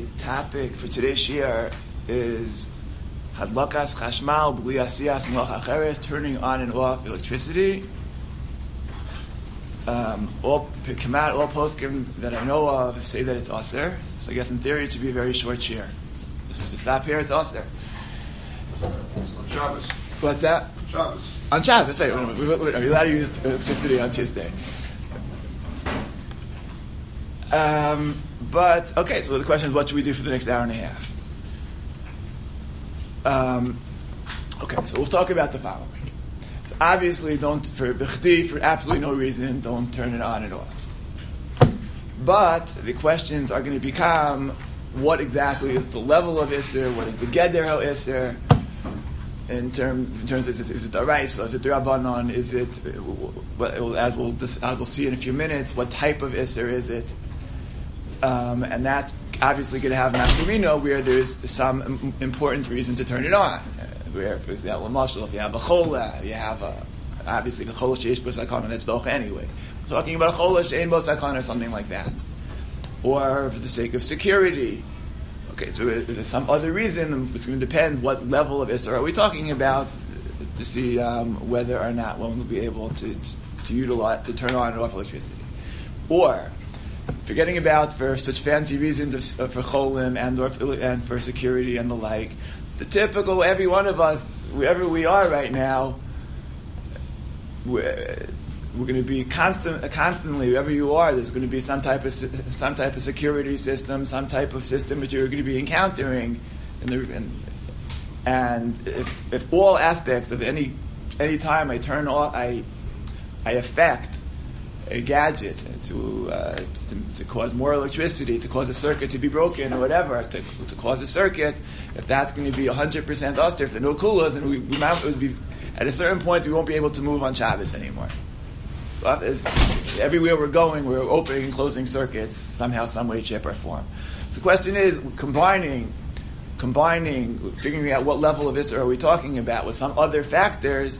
The topic for today's shiur is Hadlakas Chashmal B'li Asiyas Malacha Acheres, turning on and off electricity. All poskim that I know of say that it's aser. So I guess in theory it should be a very short shiur. So to stop here, it's aser. On Shabbos. What's that? Shabbos. On Shabbos, right? Are you allowed to use electricity on Tuesday? But okay, so the question is, what should we do for the next hour and a half? Okay, so we'll talk about the following. So obviously, for absolutely no reason, don't turn it on and off. But the questions are going to become, what exactly is the level of Isser? What is the Geder Hel Isser? In terms of, is it Daraisa? Is it D'Rabbanan? Is it, as we'll see in a few minutes, what type of Isser is it? And that's obviously going to have Nafkamino where there's some important reason to turn it on. Where, for example, if you have a chola, you have obviously the chola sheish bo sakana, that's docha anyway. We're talking about a chola she'ein bo sakana or something like that. Or for the sake of security. Okay, so there's some other reason. It's going to depend what level of Isser are we talking about to see whether or not one will be able to utilize, to turn on and off electricity. Or forgetting about for such fancy reasons for cholim and for security and the like, the typical, every one of us, wherever we are right now, we're going to be constantly, wherever you are, there's going to be some type of security system, some type of system that you're going to be encountering, and if all aspects of any time I turn off, I affect a gadget to cause more electricity, to cause a circuit to be broken or whatever, to cause a circuit, if that's going to be 100% auster, if there are no kulas, then we would be, at a certain point we won't be able to move on Shabbos anymore. But everywhere we're going, we're opening and closing circuits somehow, some way, shape, or form. So the question is, combining, figuring out what level of Isser are we talking about with some other factors,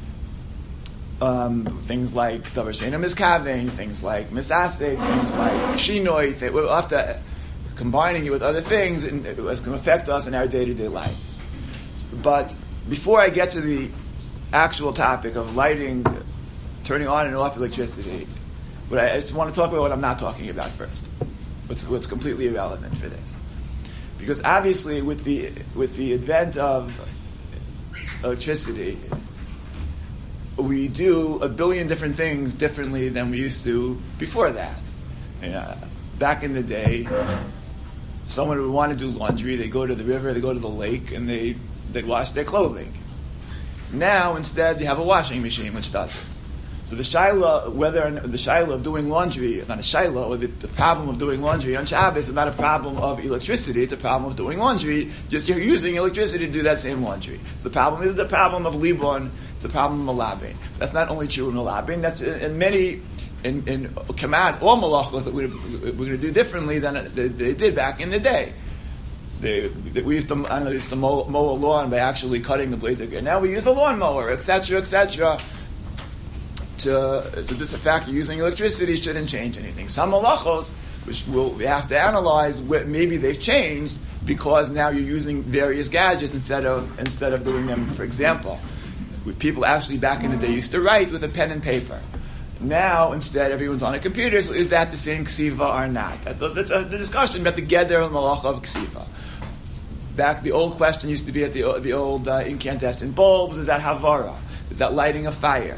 things like davar she'eino miskavin, things like misasek, things like shinoi. We'll have to combining it with other things, and it's going to affect us in our day-to-day lives. But before I get to the actual topic of turning on and off electricity, I just want to talk about what I'm not talking about first. What's completely irrelevant for this, because obviously with the advent of electricity, we do a billion different things differently than we used to before that. Back in the day, someone would want to do laundry, they go to the river, they go to the lake, and they wash their clothing. Now, instead, you have a washing machine which does it. So the shaila of doing laundry, not a shaila, or the problem of doing laundry on Shabbos is not a problem of electricity, it's a problem of doing laundry, just you're using electricity to do that same laundry. So the problem is the problem of libon, it's a problem of malabin. That's not only true in malabin, that's in kamat, all malachos that we're going to do differently than they did back in the day. We used to mow a lawn by actually cutting the blades of grass. Now we use the lawnmower, etc., etc. So this fact of using electricity shouldn't change anything. Some malachos, which we have to analyze, maybe they've changed because now you're using various gadgets instead of doing them. For example, people actually back in the day used to write with a pen and paper. Now, instead, everyone's on a computer. So is that the same ksiva or not? That's the discussion about the geder and malacha of ksiva. Back, the old question used to be at the old incandescent bulbs. Is that havara? Is that lighting a fire?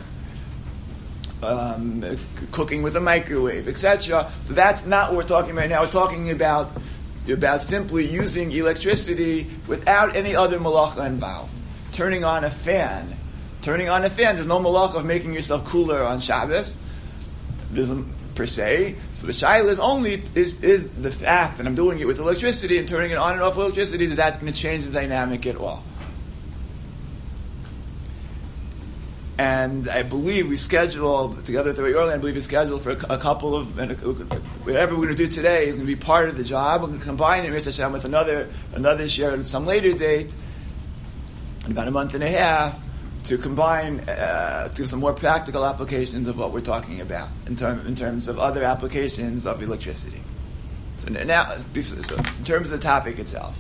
Cooking with a microwave, etc. So that's not what we're talking about now. We're talking about simply using electricity without any other malacha involved. Turning on a fan. There's no malacha of making yourself cooler on Shabbos. Per se. So the shaila is the fact that I'm doing it with electricity and turning it on and off with electricity, that's going to change the dynamic at all. And I believe we scheduled, together very early, we scheduled for a couple of, whatever we're going to do today is going to be part of the job. We're going to combine it, Mr. Hashem, with another share at some later date, in about a month and a half, to combine to some more practical applications of what we're talking about in terms of other applications of electricity. So now, so in terms of the topic itself.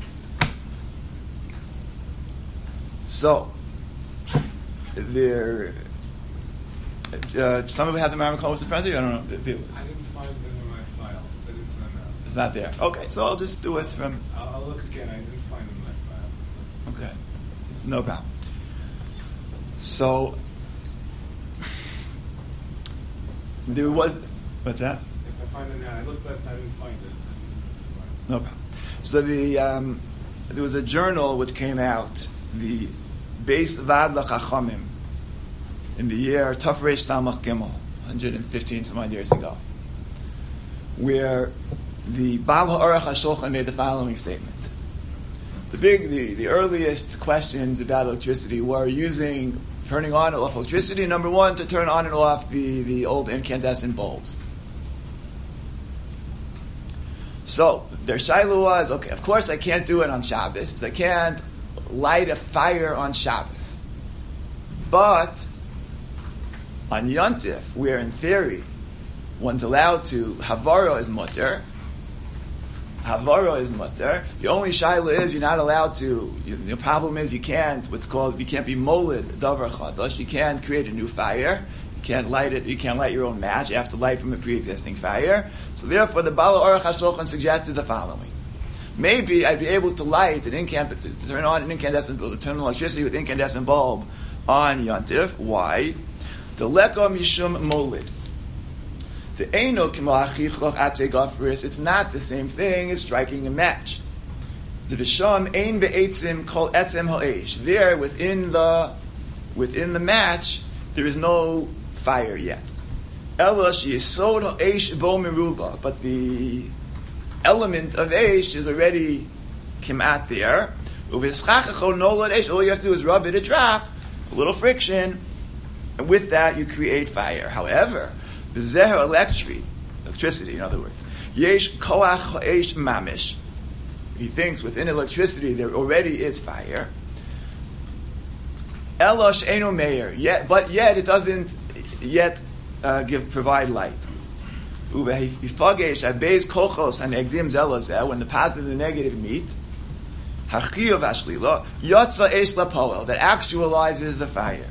So, there. Some of you have the Maramakomas in front of you? I don't know. I didn't find them in my file, so it's not there. It's not there. Okay, so I'll just do it from. I'll look again. I didn't find them in my file. Okay, no problem. So, there was. What's that? If I find it now, I looked last time, I didn't find it. No problem. So there was a journal which came out, the Beis Vad LaChachamim, in the year Tafresh Samach Gimel, 115 some odd years ago, where the Baal HaOrach HaShulchan made the following statement. The earliest questions about electricity were turning on and off electricity, number one, to turn on and off the old incandescent bulbs. So, their shayla was, okay, of course I can't do it on Shabbos, because I can't light a fire on Shabbos. But, on Yontif, where in theory, one's allowed to, Havara is mutter. Havara is mutter. The only shayla is you're not allowed to, the problem is you can't be molid, davar chadash, you can't create a new fire. You can't light it. You can't light your own match. You have to light from a pre-existing fire. So therefore, the Baal HaOrach HaShulchan suggested the following: maybe I'd be able to light to turn on an incandescent bulb, to turn on electricity with incandescent bulb on Yontif. Why? To leko mishum molid. To eino k'ma'achichoch atze gafris. It's not the same thing as striking a match. The v'sham ein be'etzim kol etzem ha'esh. There, within the match, there is no fire yet. Elash yesod ha'esh bo meruba, but the element of esh is already kimat there. Uv'eschachacho nolad esh. All you have to do is rub it a drop, a little friction, and with that you create fire. However, b'zeher electricity, in other words, yesh koach ha'esh mamish. He thinks within electricity there already is fire. Elash eno meir, but yet it doesn't provide light. When the positive and the negative meet, that actualizes the fire.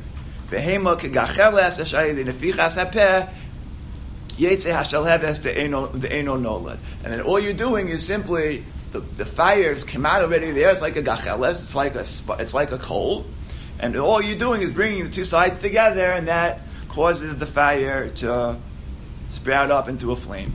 And then all you're doing is simply the fires come out already there. It's like a gacheles. It's like a coal. And all you're doing is bringing the two sides together, and that causes the fire to sprout up into a flame.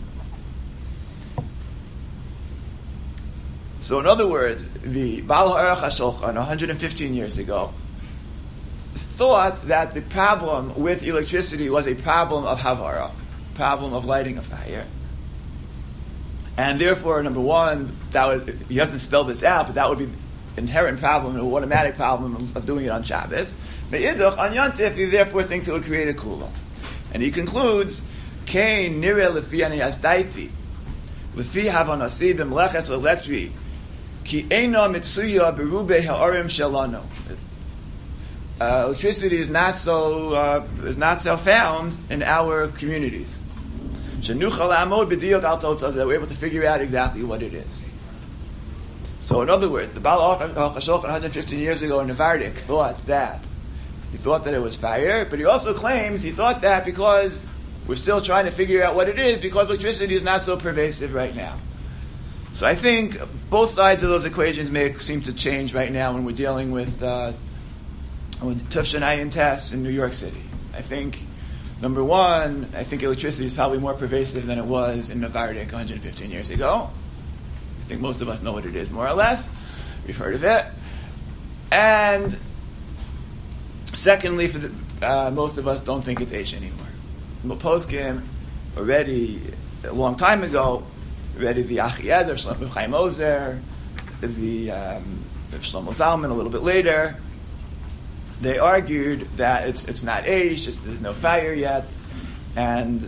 So in other words, the Baal HaOrach HaShulchan 115 years ago thought that the problem with electricity was a problem of havara, problem of lighting a fire. And therefore, number one, he doesn't spell this out, but that would be inherent problem, an automatic problem of doing it on Shabbos. Me'idach, on Yontif, he therefore thinks it would create a kula. And he concludes, Kein nire lefi ani asdaiti, lefi havanasi b'mleches electri, ki eina mitsuya berube ha'arim shelano. Electricity is not so found in our communities. Shenuchal amod b'diyot al totzah, that we're able to figure out exactly what it is. So, in other words, the Baal HaOrach HaShulchan 115 years ago in Nevardik thought that it was fire, but he also claims he thought that because we're still trying to figure out what it is, because electricity is not so pervasive right now. So I think both sides of those equations may seem to change right now when we're dealing with Tufshanayin tests in New York City. I think, number one, electricity is probably more pervasive than it was in Nevardik 115 years ago. I think most of us know what it is, more or less. We've heard of it. And secondly, most of us don't think it's Eish anymore. Poskim, already a long time ago, already the Achiezer, Shlomo Chaim Ozer, the Shlomo Zalman a little bit later, they argued that it's not Eish, there's no fire yet, and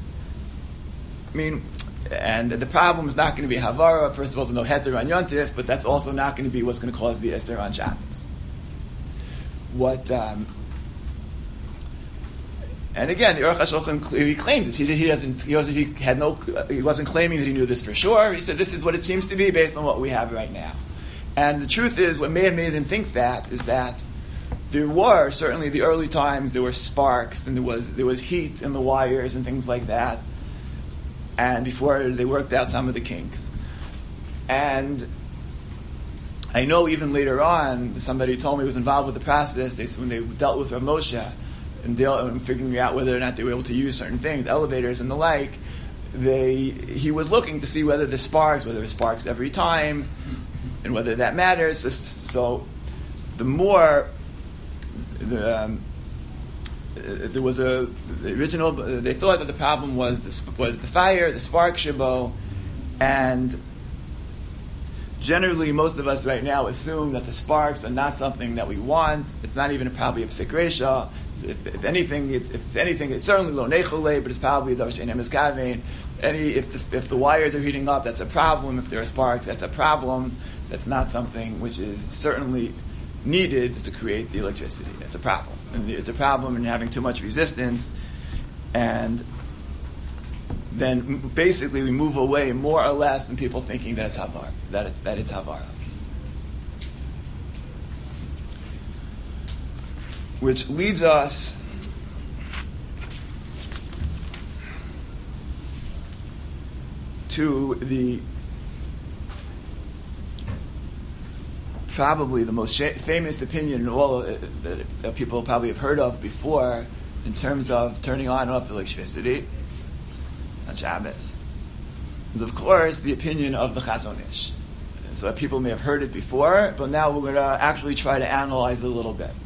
the problem is not going to be Havara. First of all, there's no Heter on Yontif, but that's also not going to be what's going to cause the Esther on Shabbos. And again, the Aruch HaShulchan clearly claimed this. He wasn't claiming that he knew this for sure. He said, this is what it seems to be based on what we have right now. And the truth is, what may have made him think that is that there were, certainly the early times, there were sparks and there was heat in the wires and things like that. And before they worked out some of the kinks. And I know even later on, somebody told me who was involved with the process, when they dealt with Rav Moshe and figuring out whether or not they were able to use certain things, elevators and the like, he was looking to see whether there sparks every time, and whether that matters. So the more there was the original. They thought that the problem was the fire, the spark shabo, and generally most of us right now assume that the sparks are not something that we want. It's not even probably a psik resha. If anything, it's certainly lo nechole, but it's probably a davar she'ein miskaven. If the wires are heating up, that's a problem. If there are sparks, that's a problem. That's not something which is certainly needed to create the electricity. It's a problem. And it's a problem in having too much resistance. And then basically we move away more or less than people thinking that it's Havar, that it's Havara. Which leads us to probably the most famous opinion in all that people probably have heard of before in terms of turning on and off electricity on Shabbos is, of course, the opinion of the Chazon Ish. So people may have heard it before, but now we're going to actually try to analyze it a little bit.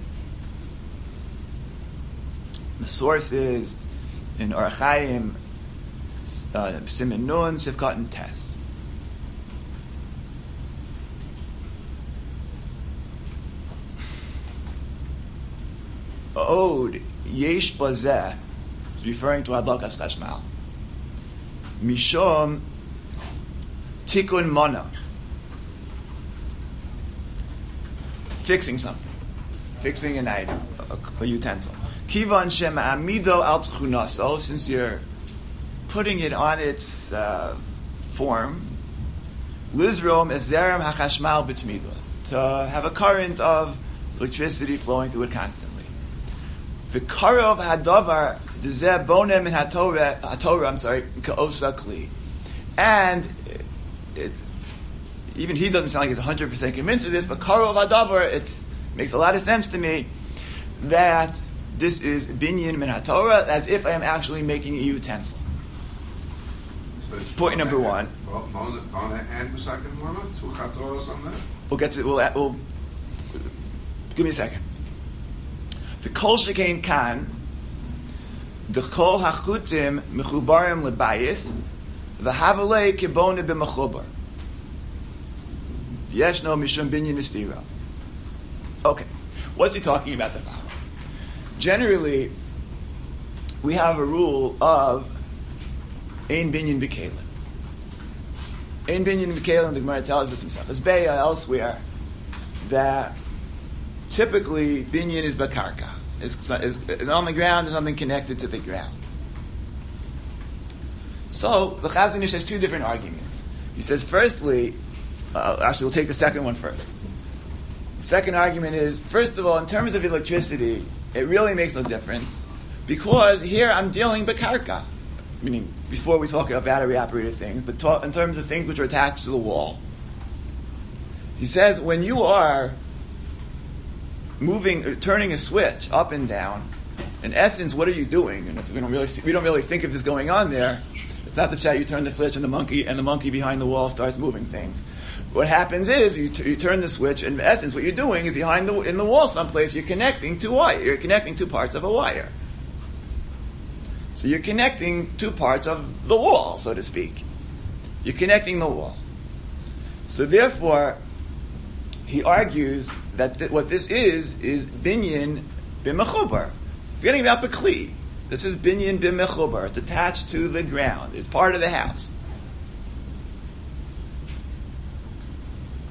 The source is in Orach Chaim, Siman Nun, Sifkat and Tes. Od yesh bazeh is referring to Adlakas Chashmal. Mishom tikun mana, fixing something, fixing an item, a utensil. Kivan shem amido al tchunaso, since you're putting it on its form. Lizrom ezerem hachashmal b'tmidos, to have a current of electricity flowing through it constantly. The karov hadavar dezeh bonem in hatorah. Ka'osa kli, and even he doesn't sound like he's 100% convinced of this. But karov hadavar, it makes a lot of sense to me that this is binyan min hatorah, as if I am actually making a utensil. Point number one. We'll get to. We'll give me a second. The kol shekain kan, the kol hachutim mechubarim lebayis, v'havalei kibone b'mechubar. Yeshno mishum binyan nistira. Okay, what's he talking about the following? Generally, we have a rule of ein binyan b'kelim. Ein binyan b'kelim, the Gemara tells us himself, as Beya elsewhere, that typically binyan is bakarka. It's on the ground, there's something connected to the ground. So, the Chazon Ish has two different arguments. He says, firstly, actually we'll take the second one first. The second argument is, first of all, in terms of electricity, it really makes no difference, because here I'm dealing bakarka. Meaning, before we talk about battery-operated things, but in terms of things which are attached to the wall. He says, when you are turning a switch up and down, in essence, what are you doing? And we don't really think of this going on there. It's not the chat you turn the switch and the monkey behind the wall starts moving things. What happens is you turn the switch, and in essence, what you're doing is in the wall someplace you're connecting two wires. You're connecting two parts of a wire. So you're connecting two parts of the wall, so to speak. You're connecting the wall. So therefore, he argues that what this is binyan b'mechubar. Forgetting about bekli. This is binyan b'mechubar. It's attached to the ground. It's part of the house.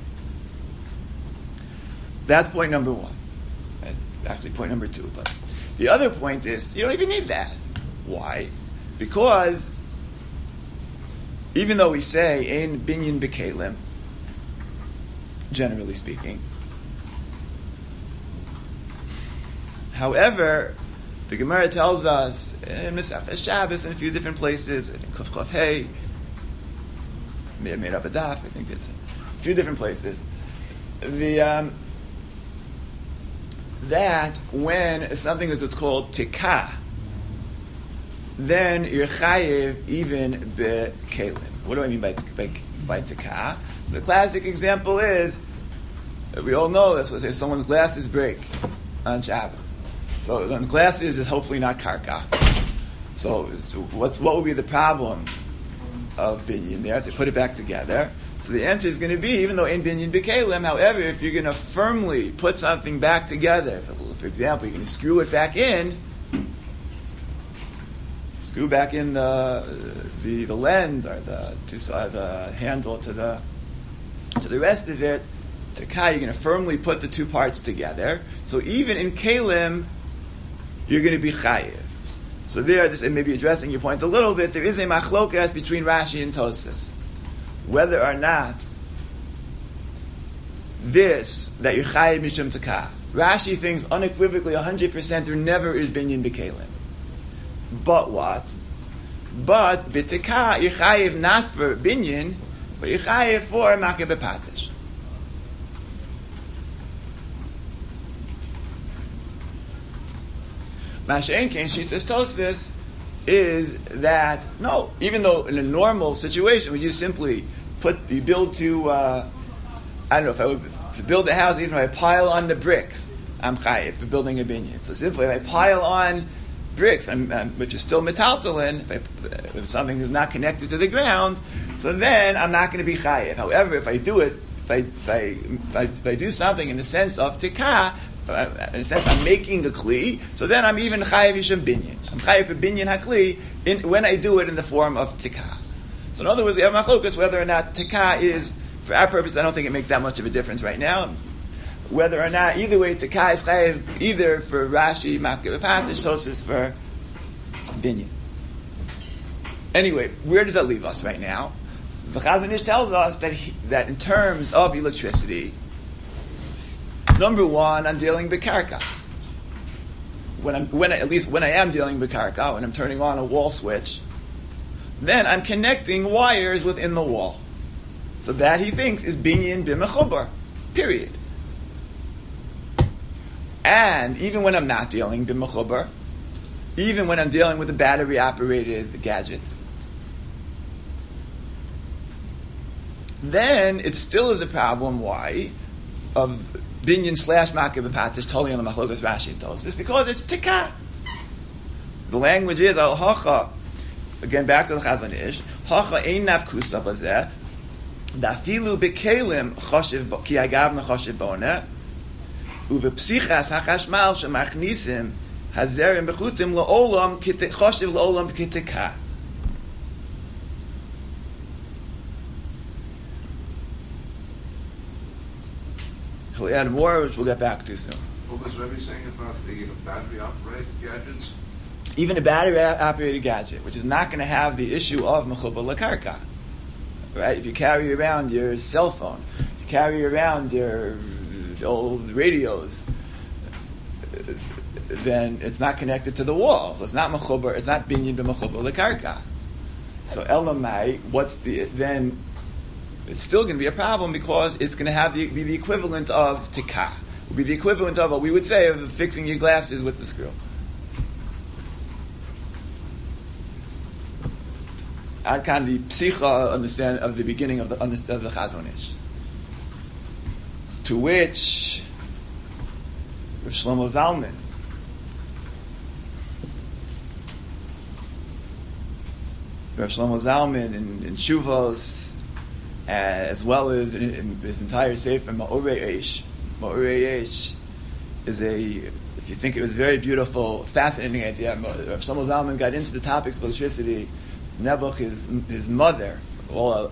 That's point number one. Actually, point number two. But The other point is, you don't even need that. Why? Because even though we say, ein binyan b'kelim, generally speaking, however, the Gemara tells us in Mesechus Shabbos in a few different places, I think Kuf Chof Hey, may have made up a daf, I think it's a few different places, that when something is what's called tikah, then you're chayiv even b'kelim. What do I mean by tikah? So the classic example is, we all know this, let's say someone's glasses break on Shabbos. So the glasses is hopefully not karka. So what would be the problem of binyan there to put it back together? So the answer is going to be, even though in binyan b'kelim, however, if you're going to firmly put something back together, for example, you're going to screw it back in, screw back in the lens or the handle to the rest of it, you're going to firmly put the two parts together. So even in kelim, you're going to be chayiv. So there, this may be addressing your point a little bit. There is a machlokas between Rashi and Tosfos, whether or not this that you're chayiv mishum takah. Rashi thinks unequivocally 100% there never is binyan b'kelim. But what? But b'tikah you're chayiv not for binyan, but you're chayiv for makeh b'patish. Masha'en Kein Shitas Tosfos is that, no, even though in a normal situation, we just simply you build to, I don't know, if I would to build a house, even if I pile on the bricks, I'm chayiv for building a binyan. So simply, if I pile on bricks, which is still metaltalin, if something is not connected to the ground, so then I'm not going to be chayiv. However, if I do it, if I do something in the sense of tikah, in a sense, I'm making a kli, so then I'm even chayiv yishem binyan. I'm chayiv for binyan hakli when I do it in the form of tikah. So in other words, we have machlokas whether or not tikah is, for our purpose, I don't think it makes that much of a difference right now. Whether or not, either way, tikah is chayiv either for Rashi, makeh b'patish, Tosfos for binyan. Anyway, where does that leave us right now? The Chazon Ish tells us that in terms of electricity, number one, I'm dealing b'karka. When I am dealing b'karka, when I'm turning on a wall switch, then I'm connecting wires within the wall. So that he thinks is binyan b'mechubar. Period. And even when I'm not dealing b'mechubar, even when I'm dealing with a battery-operated gadget, then it still is a problem. Why? Of binyan / makeh b'patish, totally on the machlokas Rashi and Tosfos, because it's tikah. The language is al hacha. Again, back to the Chazon Ish. Hacha ein nafkusa bazeh. Dafilu b'kelim choshev ki agavna choshev bona. Uvepsichas hachashmal shemachnisim hazerim bechutim laolam choshev laolam kitikah. He'll add more, which we'll get back to soon. What was Rebbe saying about the battery-operated gadgets? Even a battery-operated gadget, which is not going to have the issue of mechubar lakarka, right? If you carry around your cell phone, if you carry around your old radios, then it's not connected to the wall, so it's not mechubar. It's not binyan b'mechubar lakarka. So elamai, then? It's still going to be a problem because it's going to be the equivalent of tikah. It would be the equivalent of what we would say of fixing your glasses with the screw. Ad kan the psicha understand of the beginning of the Chazon Ish. To which Rav Shlomo Zalman in Shuvos, as well as in his entire sefer Ma'orei Eish. Ma'orei Eish is if you think it was a very beautiful, fascinating idea. Rav Shlomo Zalman got into the topics of electricity. Nebuch, his mother,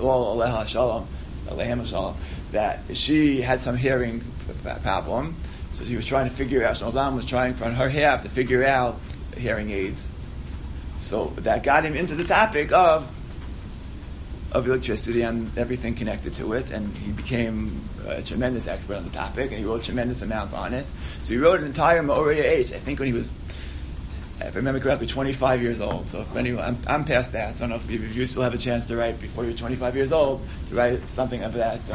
Aleha Shalom, that she had some hearing problem. So he was trying to figure out, Shlomo Zalman was trying on her half to figure out hearing aids. So that got him into the topic of electricity and everything connected to it, and he became a tremendous expert on the topic, and he wrote a tremendous amount on it. So he wrote an entire Ma'orei H, I think when he was, if I remember correctly, 25 years old. So if anyone, I'm past that, so I don't know if you still have a chance to write before you're 25 years old, to write something of that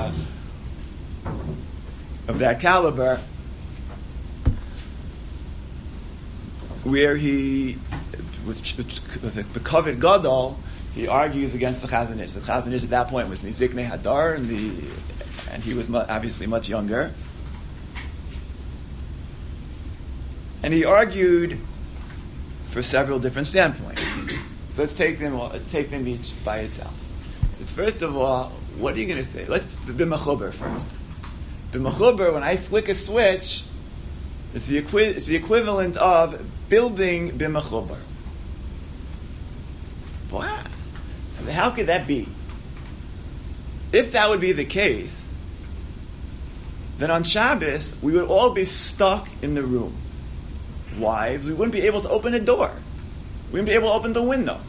caliber, where he, with the Bekovet Gadol, he argues against the Chazon Ish. The Chazon Ish at that point was Miziknei Hadar, and he was obviously much younger. And he argued for several different standpoints. So let's take them each by itself. So first of all, what are you going to say? Let's b'mechuber first. B'mechuber, when I flick a switch, it's the equivalent of building b'mechuber. Wow. So how could that be? If that would be the case, then on Shabbos, we would all be stuck in the room. Why? Because we wouldn't be able to open a door. We wouldn't be able to open the window.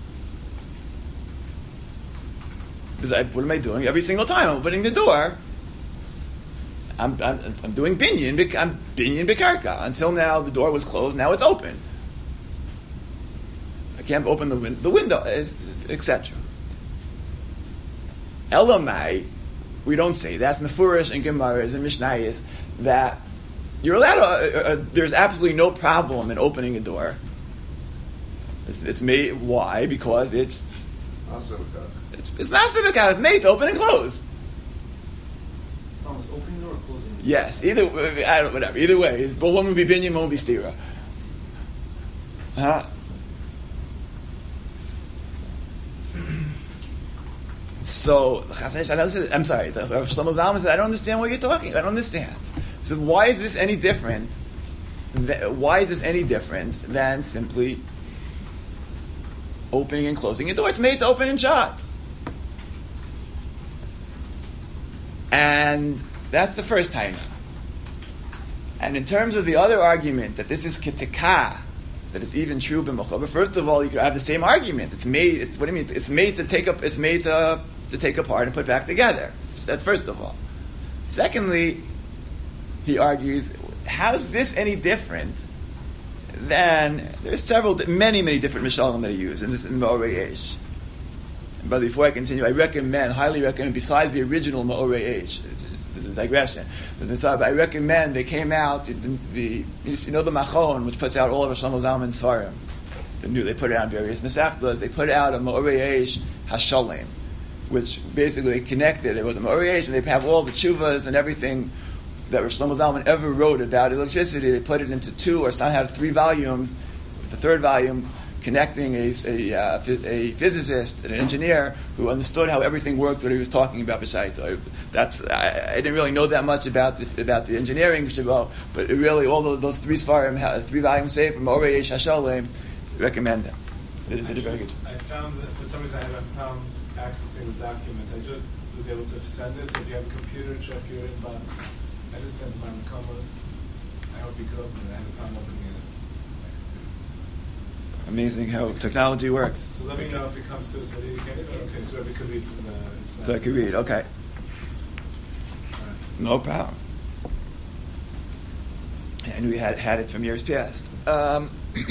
Because what am I doing? Every single time I'm opening the door, I'm doing binyan. I'm binyan b'karka. Until now, the door was closed. Now it's open. I can't open the window, etc. Elamai, we don't say that's Mefurish and Gemaras and Mishnayos that you're allowed to. There's absolutely no problem in opening a door. It's made. Why? Because it's not It's made to open and close. Oh, it's opening or closing? Yes, whatever. Either way, but one would be binyan, one would be stira. So I'm sorry. Shlomo Zalman said, "I don't understand what you're talking. I don't understand." So why is this any different? Why is this any different than simply opening and closing a door? It's made to open and shut. And that's the first time. And in terms of the other argument that this is kitikah, that it's even true b'mechuber. First of all, you could have the same argument. It's made. What do you mean? It's made to take up. It's made to take apart and put back together. That's first of all. Secondly, he argues, how is this any different than there's many different mishalim that are used in this in Ma'orei Eish. But before I continue, I highly recommend, besides the original Ma'orei Eish, this is digression. But I recommend they came out, the Machon, which puts out all of Shlomo Zalman's Svarim. They put it out in various Masechtas. They put out a Ma'orei Eish Hashalim, which basically connected. They wrote the Ma'orei Eish, and they have all the tshuvas and everything that Shlomo Zalman ever wrote about electricity. They put it into 2 or somehow 3 volumes, with the 3rd volume connecting a physicist, an engineer who understood how everything worked, what he was talking about. I didn't really know that much about the engineering, but really all those 3 Svarim, 3 volumes saved from Ma'orei Eish Hashalim, recommend them. They did a very good job. I found that for some reason I haven't found accessing the document. I just was able to send it. So if you have a computer, check your inbox. I just sent my Makomas. I hope you could open it. I haven't found opening it. Amazing how technology works. So let me know if it comes to us. Okay, so we could read from the inside. So I could read, okay. No problem. I knew you had it from years past. I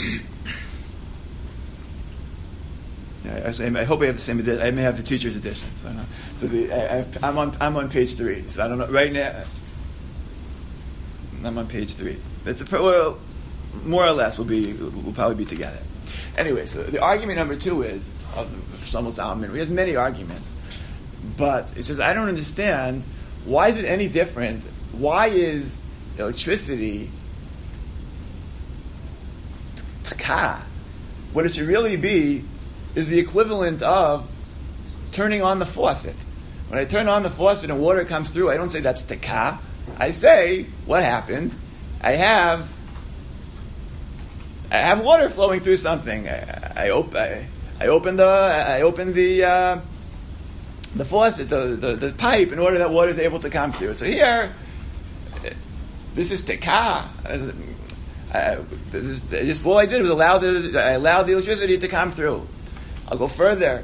hope I have the same edition. I may have the teacher's edition. So, I'm on page 3. So I don't know right now. I'm on page 3. More or less, we'll probably be together. Anyway, so the argument number 2 is of Shlomo Zalman. He has many arguments, but it says I don't understand why is it any different. Why is electricity tkah? What it should really be is the equivalent of turning on the faucet. When I turn on the faucet and water comes through, I don't say that's tkah. I say, what happened? I have water flowing through something. I open the faucet, the pipe, in order that water is able to come through. So here, This is tekah. All I did was allow the electricity to come through. I'll go further.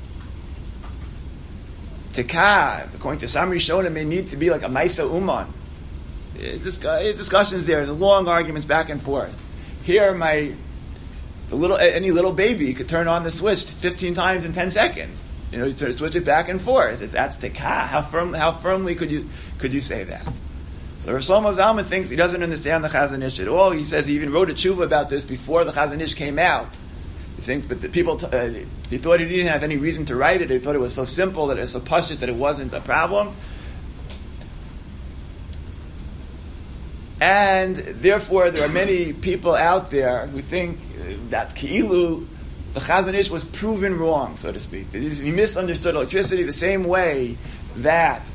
Tekah, according to some Rishonim, may need to be like a Maisa Uman. Discussions there, the long arguments back and forth. Here, any little baby could turn on the switch 15 times in 10 seconds. You switch it back and forth. That's tekah. How firmly could you say that? So Rav Shlomo Zalman thinks he doesn't understand the Chazon Ish at all. He says he even wrote a tshuva about this before the Chazon Ish came out. He thinks, but the people, he thought he didn't have any reason to write it. He thought it was so simple, that it was so pashut, that it wasn't a problem. And therefore, there are many people out there who think that Ki'ilu, the Chazon Ish was proven wrong, so to speak. He misunderstood electricity the same way that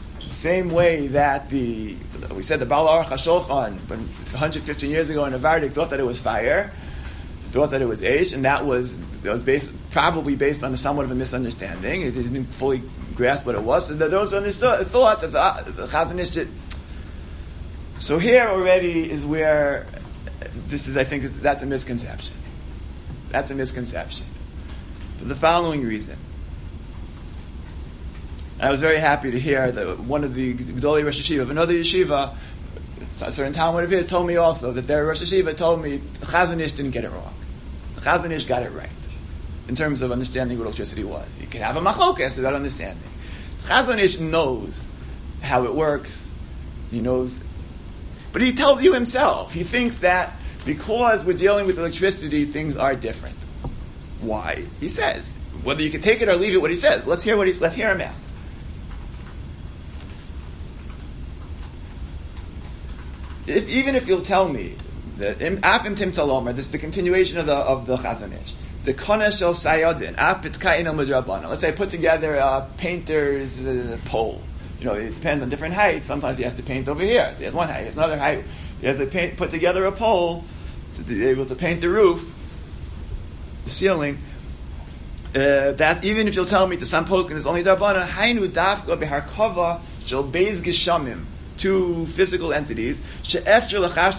we said the Baal Aruch HaShulchan, 115 years ago in Navardik, thought that it was fire, thought that it was Eish, and that was probably based on somewhat of a misunderstanding. It didn't fully grasp what it was. So those who understood thought that the Chazon Ish did. So here already is where I think that's a misconception. That's a misconception. For the following reason. I was very happy to hear that one of the Gedolei Rosh Yeshiva of another yeshiva, a certain Talmud of his, told me also that their Rosh Yeshiva told me the Chazon Ish didn't get it wrong. The Chazon Ish got it right in terms of understanding what electricity was. You can have a machlokas about understanding. The Chazon Ish knows how it works. He knows, but he tells you himself. He thinks that because we're dealing with electricity, things are different. Why? He says whether you can take it or leave it. What he says. Let's hear him out. Even if you'll tell me that afim tim talomer, this is the continuation of the Chazon Ish. The kona shel sayodin af pitkain el midrabana. Let's say I put together a painter's pole. It depends on different heights. Sometimes he has to paint over here. So he has one height, he has another height. He has to put together a pole to be able to paint the roof, the ceiling. That's even if you'll tell me to some pokin is only darbana. Hainu dafka beharkava shel beis geshamim. Two physical entities. That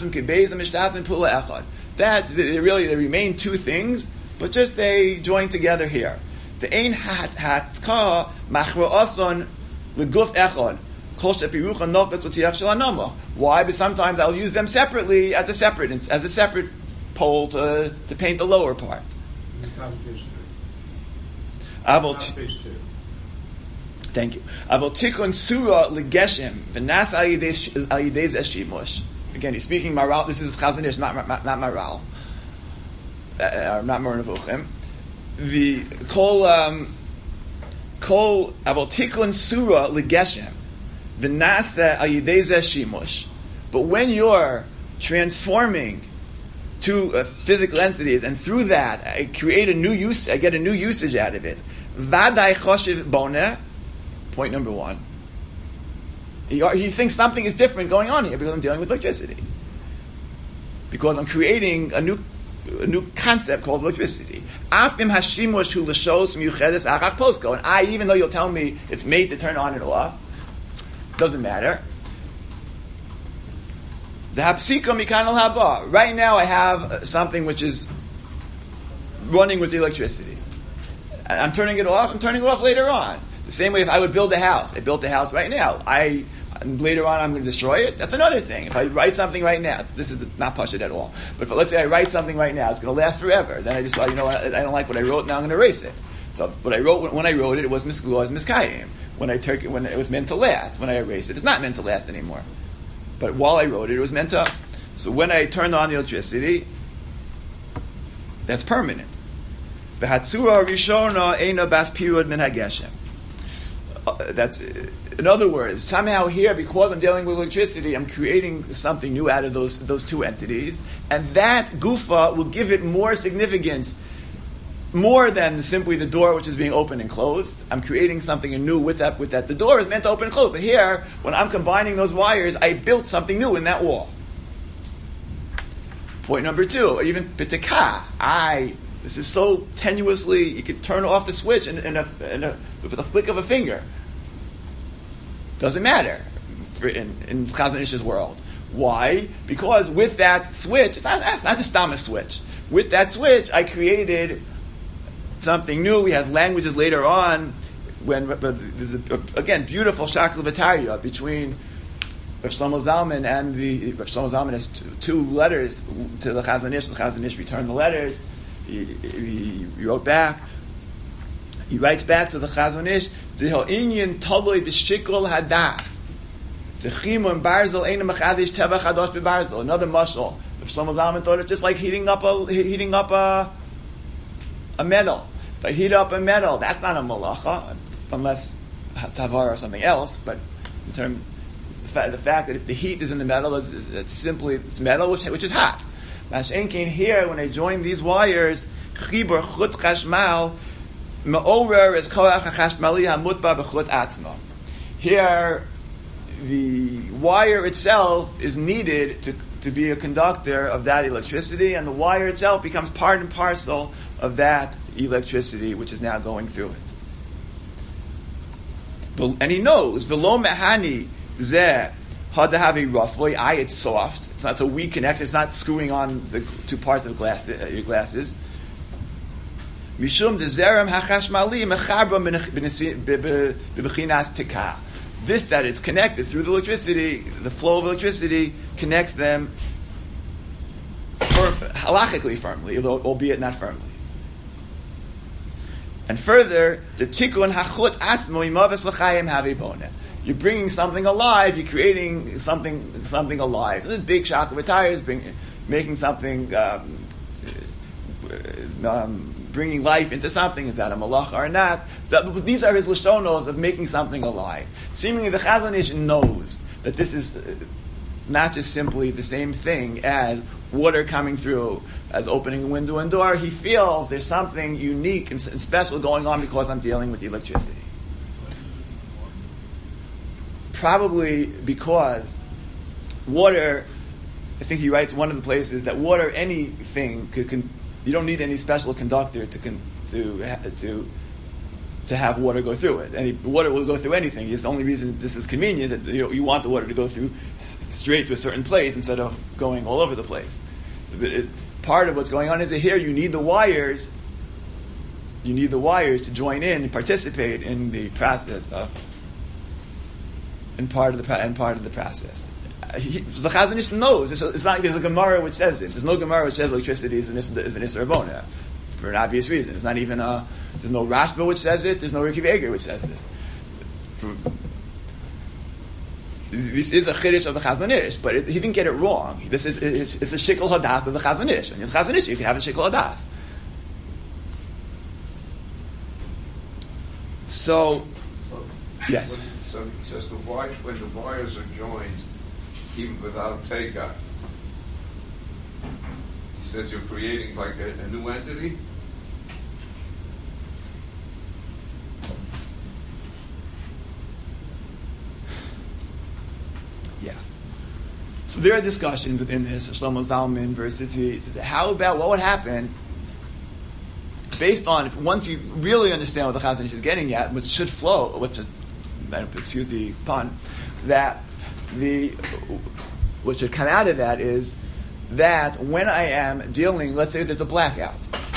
they remain two things, but just they join together here. The ein hatka machro ason leguf echad. Why? But sometimes I'll use them separately as a separate pole to paint the lower part. Page 2. Thank you. Tikun surah legeshem v'nas al yidei zeshimush. Again, he's speaking Maral. This is Chazon Ish, not Maral, not Moreh Nevuchim. The kol tikun surah legeshem v'nas al yidei zeshimush. But when you're transforming two physical entities, and through that I get a new usage out of it. Vaday choshev boneh. Point number one. He thinks something is different going on here because I'm dealing with electricity. Because I'm creating a new concept called electricity. Afim hashimush hu l'shos miyuchedes achach posko. And even though you'll tell me it's made to turn on and off, doesn't matter. Right now I have something which is running with the electricity. I'm turning it off. I'm turning it off later on. The same way if I would build a house. I built a house right now. Later on I'm going to destroy it. That's another thing. If I write something right now, this is not pashut at all. But let's say I write something right now, it's going to last forever. Then I just thought, I don't like what I wrote, now I'm going to erase it. So what I wrote, when I wrote it was miskayim. When it was meant to last. When I erased it, it's not meant to last anymore. But while I wrote it, it was meant to. So when I turned on the electricity, that's permanent. V'hatzura rishona eina bas pirud min hageshem. That's, in other words, somehow here, because I'm dealing with electricity, I'm creating something new out of those two entities, and that gufa will give it more significance, more than simply the door which is being opened and closed. I'm creating something new with that. The door is meant to open and close, but here, when I'm combining those wires, I built something new in that wall. Point number two, even pitika. This is so tenuously, you could turn off the switch with a flick of a finger. Doesn't matter in Chazon Ish's world. Why? Because with that switch, it's not just a switch. With that switch, I created something new. He has languages later on when there's again beautiful shakal v'tarya between Rav Shlomo Zalman and Rav Shlomo Zalman has two letters to the Chazon Ish. The Chazon Ish returned the letters. He wrote back. He writes back to the Chazon Ish, Dehel inyan toloi b'shikol hadas. Techimon barzel eina machadish teva chadosh bebarzel. Another mashal. Rav Shlomo Zalman thought it's just like heating up a metal. If I heat up a metal, that's not a malacha, unless tavar or something else. But in terms the fact that the heat is in the metal it's simply it's metal which is hot. Mashen came here when I joined these wires. Chibur chut chashmal me'orer is koach hachashmali hamutba b'chut atzma. Here, the wire itself is needed to be a conductor of that electricity, and the wire itself becomes part and parcel of that electricity which is now going through it. And he knows v'lo mehani zeh hadahavi roughly. It's soft. It's not so weak connection. It's not screwing on the two parts of your glasses. Mishum dezerem hachashmali mechabra b'bechinas tikah. This that it's connected through the electricity, the flow of electricity connects them halachically firmly, albeit not firmly. And further, the tikkun hachut atzmo imaves l'chayim havi boneh. You're bringing something alive. You're creating something alive. This is big shach of tires, making something, bringing life into something. Is that a malacha or not? These are his lashonos of making something alive. Seemingly, the Chazon Ish knows that this is not just simply the same thing as water coming through, as opening a window and door. He feels there's something unique and special going on because I'm dealing with electricity. Probably because water, I think he writes one of the places that water, anything, you don't need any special conductor to have water go through it. Water will go through anything. It's the only reason this is convenient that you want the water to go through straight to a certain place instead of going all over the place. Part of what's going on is that here you need the wires. You need the wires to join in and participate in the process of. And part of the process. The Chazon Ish knows. It's not like there's a Gemara which says this. There's no Gemara which says electricity is an Isser Rabona, for an obvious reason. It's not even there's no Rashba which says it. There's no Rikiv Eger which says this. This is a Chiddush of the Chazon Ish, but he didn't get it wrong. It's a Shikol Hadas of the Chazon Ish. And in the Chazon Ish, you can have a Shikol Hadas. So yes. So he says when the wires are joined, even without takeout, he says you're creating like a new entity. Yeah. So there are discussions within this. Shlomo Zalman versus he says, how about what would happen based on once you really understand what the Chazon Ish is getting at, which should flow, excuse the pun, what should come out of that is that when I am dealing, let's say there's a blackout.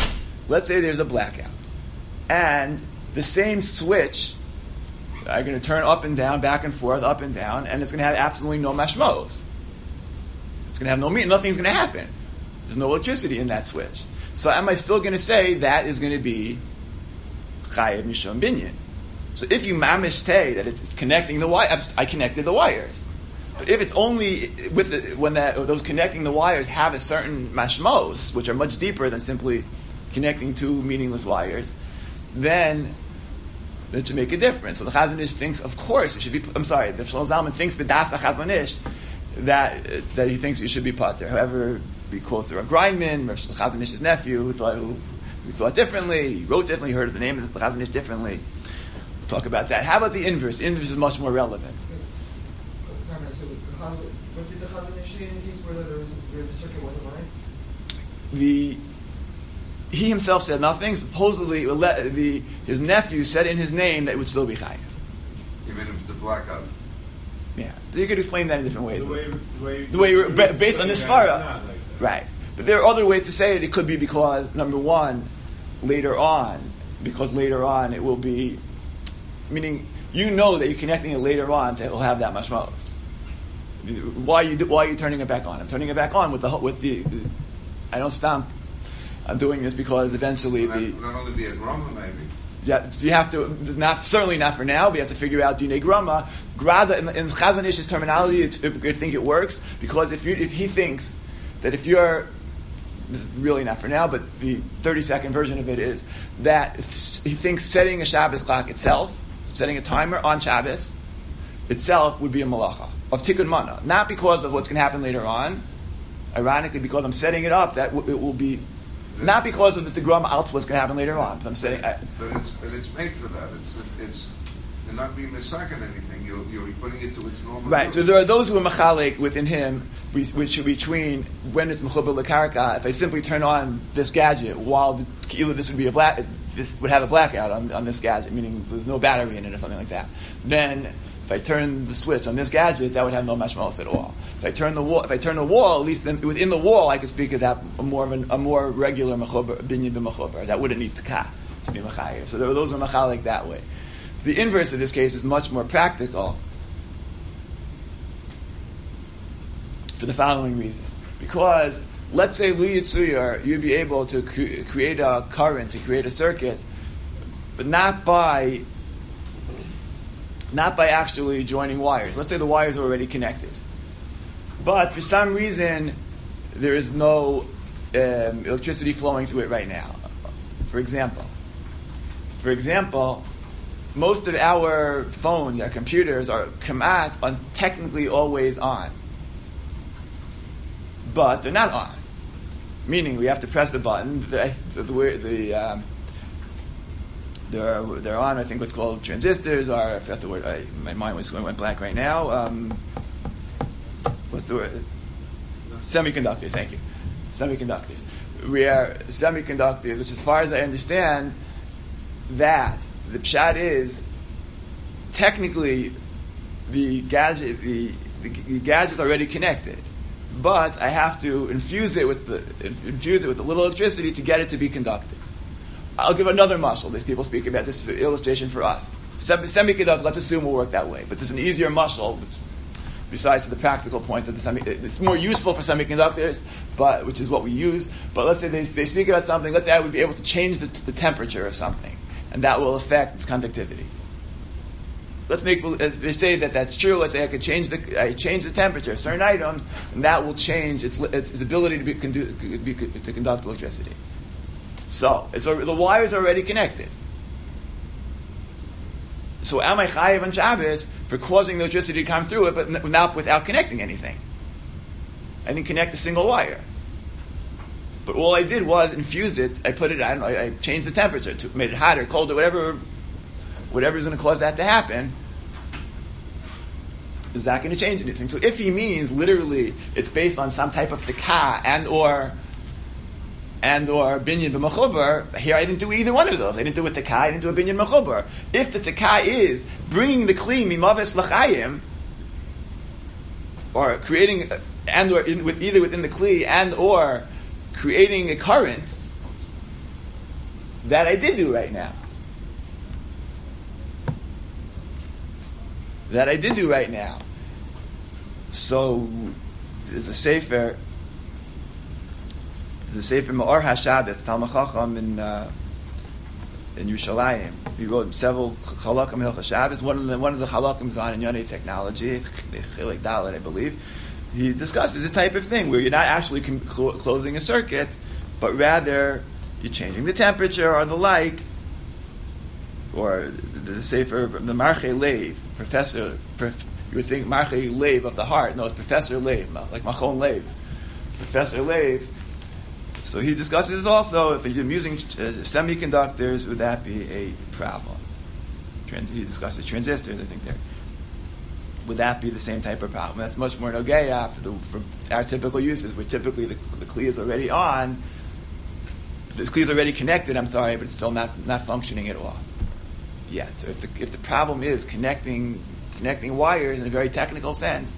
And the same switch, I'm going to turn up and down, back and forth, up and down, and it's going to have absolutely no mashmos. It's going to have no meaning. Nothing's going to happen. There's no electricity in that switch. So am I still going to say that is going to be chayev mishum binyan? So if you mamish tay that it's connecting the wires, I connected the wires. But if it's only when those connecting the wires have a certain mashmos, which are much deeper than simply connecting two meaningless wires, then it should make a difference. So the Chazon Ish thinks, of course, it should be. The Shlomo Zalman thinks b'das the Chazon Ish that he thinks you should be pater. However, he quotes the Rav Greinman, the Chazon Ish's nephew, who thought differently. He wrote differently. He heard the name of the Chazon Ish differently. Talk about that. How about the inverse? The inverse is much more relevant. What did the Chazon Ish say in the case where the circuit wasn't live? He himself said nothing. Supposedly, his nephew said in his name that it would still be chayiv. Even if it's a blackout. Yeah, so you could explain that in different ways. The way you're based on the svara, like right? But there are other ways to say it. It could be because number one, later on it will be, meaning you know that you're connecting it later on to it will have that much most. Why are you turning it back on? I'm turning it back on with the I don't stamp. I'm doing this because eventually not only be a grama maybe. Yeah, so you have to, certainly not for now, but you have to figure out Dinei Grama. Grada, in Chazon Ish's terminology, I think it works, because if he thinks that if you're, this is really not for now, but the 30-second version of it is that he thinks setting a Shabbos clock itself, setting a timer on Shabbos itself would be a malacha of tikkun mana. Not because of what's going to happen later on, ironically, because I'm setting it up, that it will be. Not because of the Tegrama out what's going to happen later on. But I'm saying, but it's made for that. It's you're not being missaking anything. You're putting it to its normal. Right. use. So there are those who are machalik within him, which between when it's mechubar lekarka. If I simply turn on this gadget while this would have a blackout on this gadget, meaning there's no battery in it or something like that. Then if I turn the switch on this gadget, that would have no mashmalos at all. If I turn the wall, at least within the wall, I could speak of that a more regular mechubar, binyan b'mechubar. That wouldn't need to be mechayer. So those are machalik that way. The inverse of this case is much more practical for the following reason. Because let's say Lu Yitzuyar, you'd be able to create a current, to create a circuit, but not by actually joining wires. Let's say the wires are already connected. But for some reason, there is no electricity flowing through it right now. For example, most of our phones, our computers, are technically always on. But they're not on. Meaning we have to press the button. They're on, I think, what's called transistors, or I forgot the word. My mind went blank right now. What's the word? Semiconductors. Thank you. Semiconductors. We are semiconductors, which, as far as I understand, that the pshat is technically the gadget's already connected, but I have to infuse it with a little electricity to get it to be conductive. I'll give another mashal. These people speak about this for illustration for us. Semiconductor, let's assume, will work that way. But there's an easier mashal, besides the practical point that it's more useful for semiconductors, which is what we use. But let's say they speak about something. Let's say I would be able to change the temperature of something, and that will affect its conductivity. They say that that's true. Let's say I could change the temperature of certain items, and that will change its ability to conduct electricity. So the wire is already connected. So am I chayiv on Shabbos for causing the electricity to come through it, but not without connecting anything? I didn't connect a single wire. But all I did was infuse it. I put it. I changed the temperature, made it hotter, colder, whatever is going to cause that to happen. Is that going to change anything? So if he means literally, it's based on some type of tekah and or binyan b'mechubar, here I didn't do either one of those. I didn't do a tekah, I didn't do a binyan mechubar. If the tekah is bringing the kli mimaves l'chayim, or creating, either within the kli and or creating a current, that I did do right now. So there's a sefer. The Sefer Ma'or HaShabbos, Talmud Chacham in Yerushalayim. He wrote several halakim in Hilchos Shabbos. One of the halakim is on Inyonei technology, Chilek Dalet, I believe. He discusses a type of thing where you're not actually closing a circuit, but rather you're changing the temperature or the like. Or the Sefer, the Marchei Lev, professor. You would think Marchei Lev of the heart. No, it's Professor Lev, like Machon Lev. Professor Lev. So he discusses also, if you're using semiconductors, would that be a problem? He discusses transistors, I think there. Would that be the same type of problem? That's much more nogeya for our typical uses, where typically the kli is already on, the kli is already connected, but it's still not functioning at all yet. So if the problem is connecting connecting wires in a very technical sense.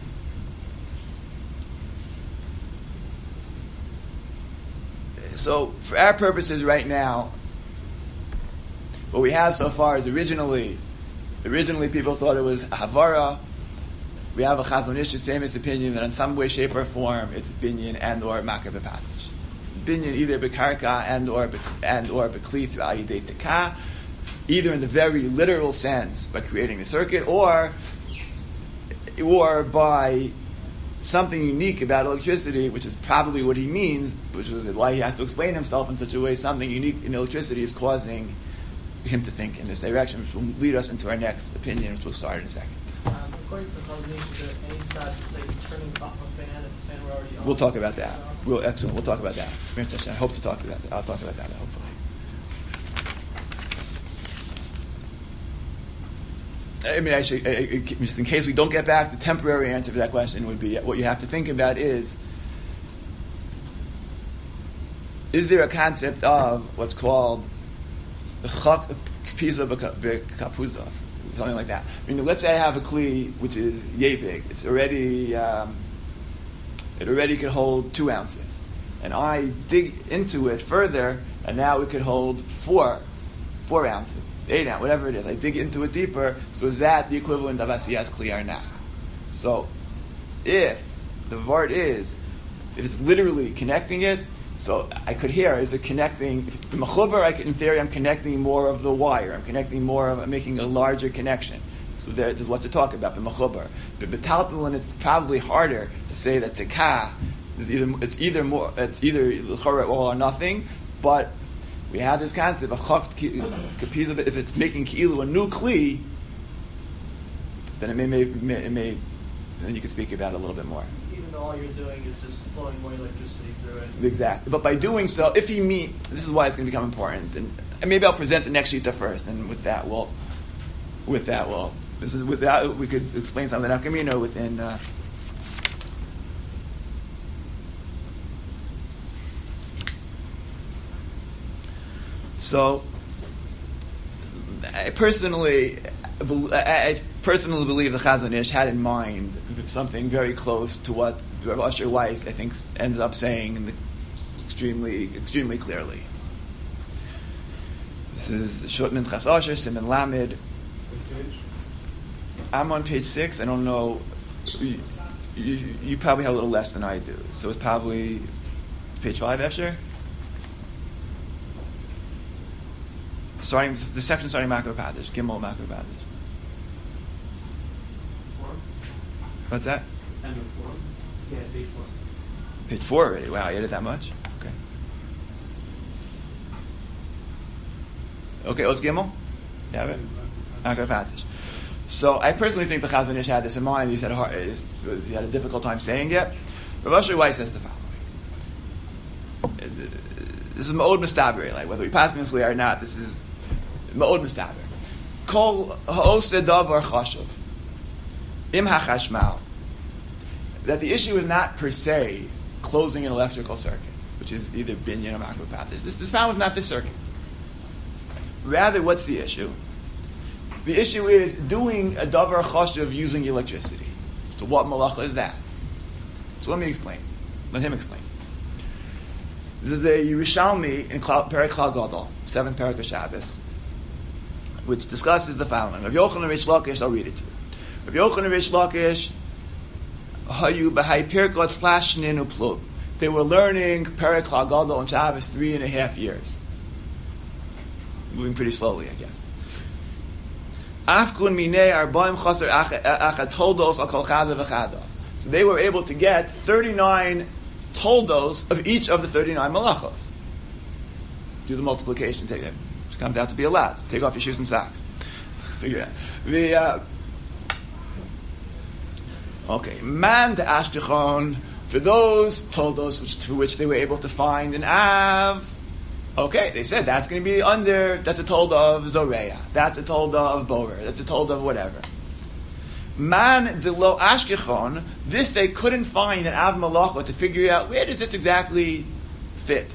So, for our purposes right now, what we have so far is originally people thought it was Havara. We have a Chazon Ish's famous opinion that in some way, shape, or form, it's binyan and or makar b'patish. Binyan either b'karka and or b'kli through ayidei tekah, either in the very literal sense by creating the circuit, or by something unique about electricity, which is probably what he means, which is why he has to explain himself in such a way. Something unique in electricity is causing him to think in this direction, which will lead us into our next opinion, which we'll start in a second. According to the Chazon Ish, is there any side to say turning up a fan if the fan were already on? We'll talk about that. Excellent. We'll talk about that. I hope to talk about that. I'll talk about that, hopefully. I mean, actually, just in case we don't get back, the temporary answer to that question would be, what you have to think about is there a concept of what's called kapiza b'kapuza, something like that? I mean, let's say I have a kli which is yay big. It's already it already could hold 2 ounces, and I dig into it further, and now it could hold 4 ounces. 8 ounces, whatever it is. I dig into it deeper, so is that the equivalent of asiyas kli or not? So, if the vart is, if it's literally connecting it, so I could hear, is it connecting, the mechuber, in theory, I'm connecting more of the wire, I'm making a larger connection. So there's what to talk about, the mechuber. But betaltalin, it's probably harder to say that tekah is either all or nothing, but we have this concept of kapiza. If it's making ki'ilu a new kli, then it may then you can speak about it a little bit more. Even though all you're doing is just flowing more electricity through it. Exactly. But by doing so, if he this is why it's going to become important. And maybe I'll present the next shita first, and we could explain something that Akamino within. So, I personally believe the Chazon Ish had in mind something very close to what Rav Asher Weiss, I think, ends up saying extremely clearly. This is Shot Minchas Asher, Siman Lamed. I'm on page 6. I don't know. You probably have a little less than I do. So it's probably page 5, Asher? The section starting Makar B'Patish, Gimel Makar B'Patish. What's that? End of 4. Yeah, page 4. Page 4 already. Wow, you did that much? Okay, Oz Gimel? You have it? Makar B'Patish. So I personally think the Chazon Ish had this in mind. He had a difficult time saying it. Rav Asher Weiss says the following. This is Ma'od Mistaber, like whether we pass Minsli or not, this is Ma'od Mistaber. Kol ha'oseh davar chashuv. Im ha'chashmal. That the issue is not per se closing an electrical circuit, which is either binyan or makar b'patish. This problem is not the circuit. Rather, what's the issue? The issue is doing a davar chashuv using electricity. So what malacha is that? So let me explain. Let him explain. There's a Yerushalmi in Perek Chal Gadol, 7th Perek of Shabbos, which discusses the following. Rav Yochanan Reish Lakish, I'll read it to you. Rav Yochanan Reish Lakish, Hayu B'hai Pirkot / Ninu Plug. They were learning Perek Chal Gadol on Shabbos 3.5 years. Moving pretty slowly, I guess. Afkun Minei Arbaim Chaser Achat Toldos Al Kol Chada V'Chada. So they were able to get 39 toldos of each of the 39 malachos. Do the multiplication. It comes out to be a lot. Take off your shoes and socks. Figure it out. Man to Ashkechon, for those toldos for which they were able to find an Av. Okay, they said that's going to be that's a tolda of Zoreya. That's a tolda of Borer. That's a tolda of whatever. Man de lo Ashkechon, this they couldn't find an Av Malacha to figure out where does this exactly fit.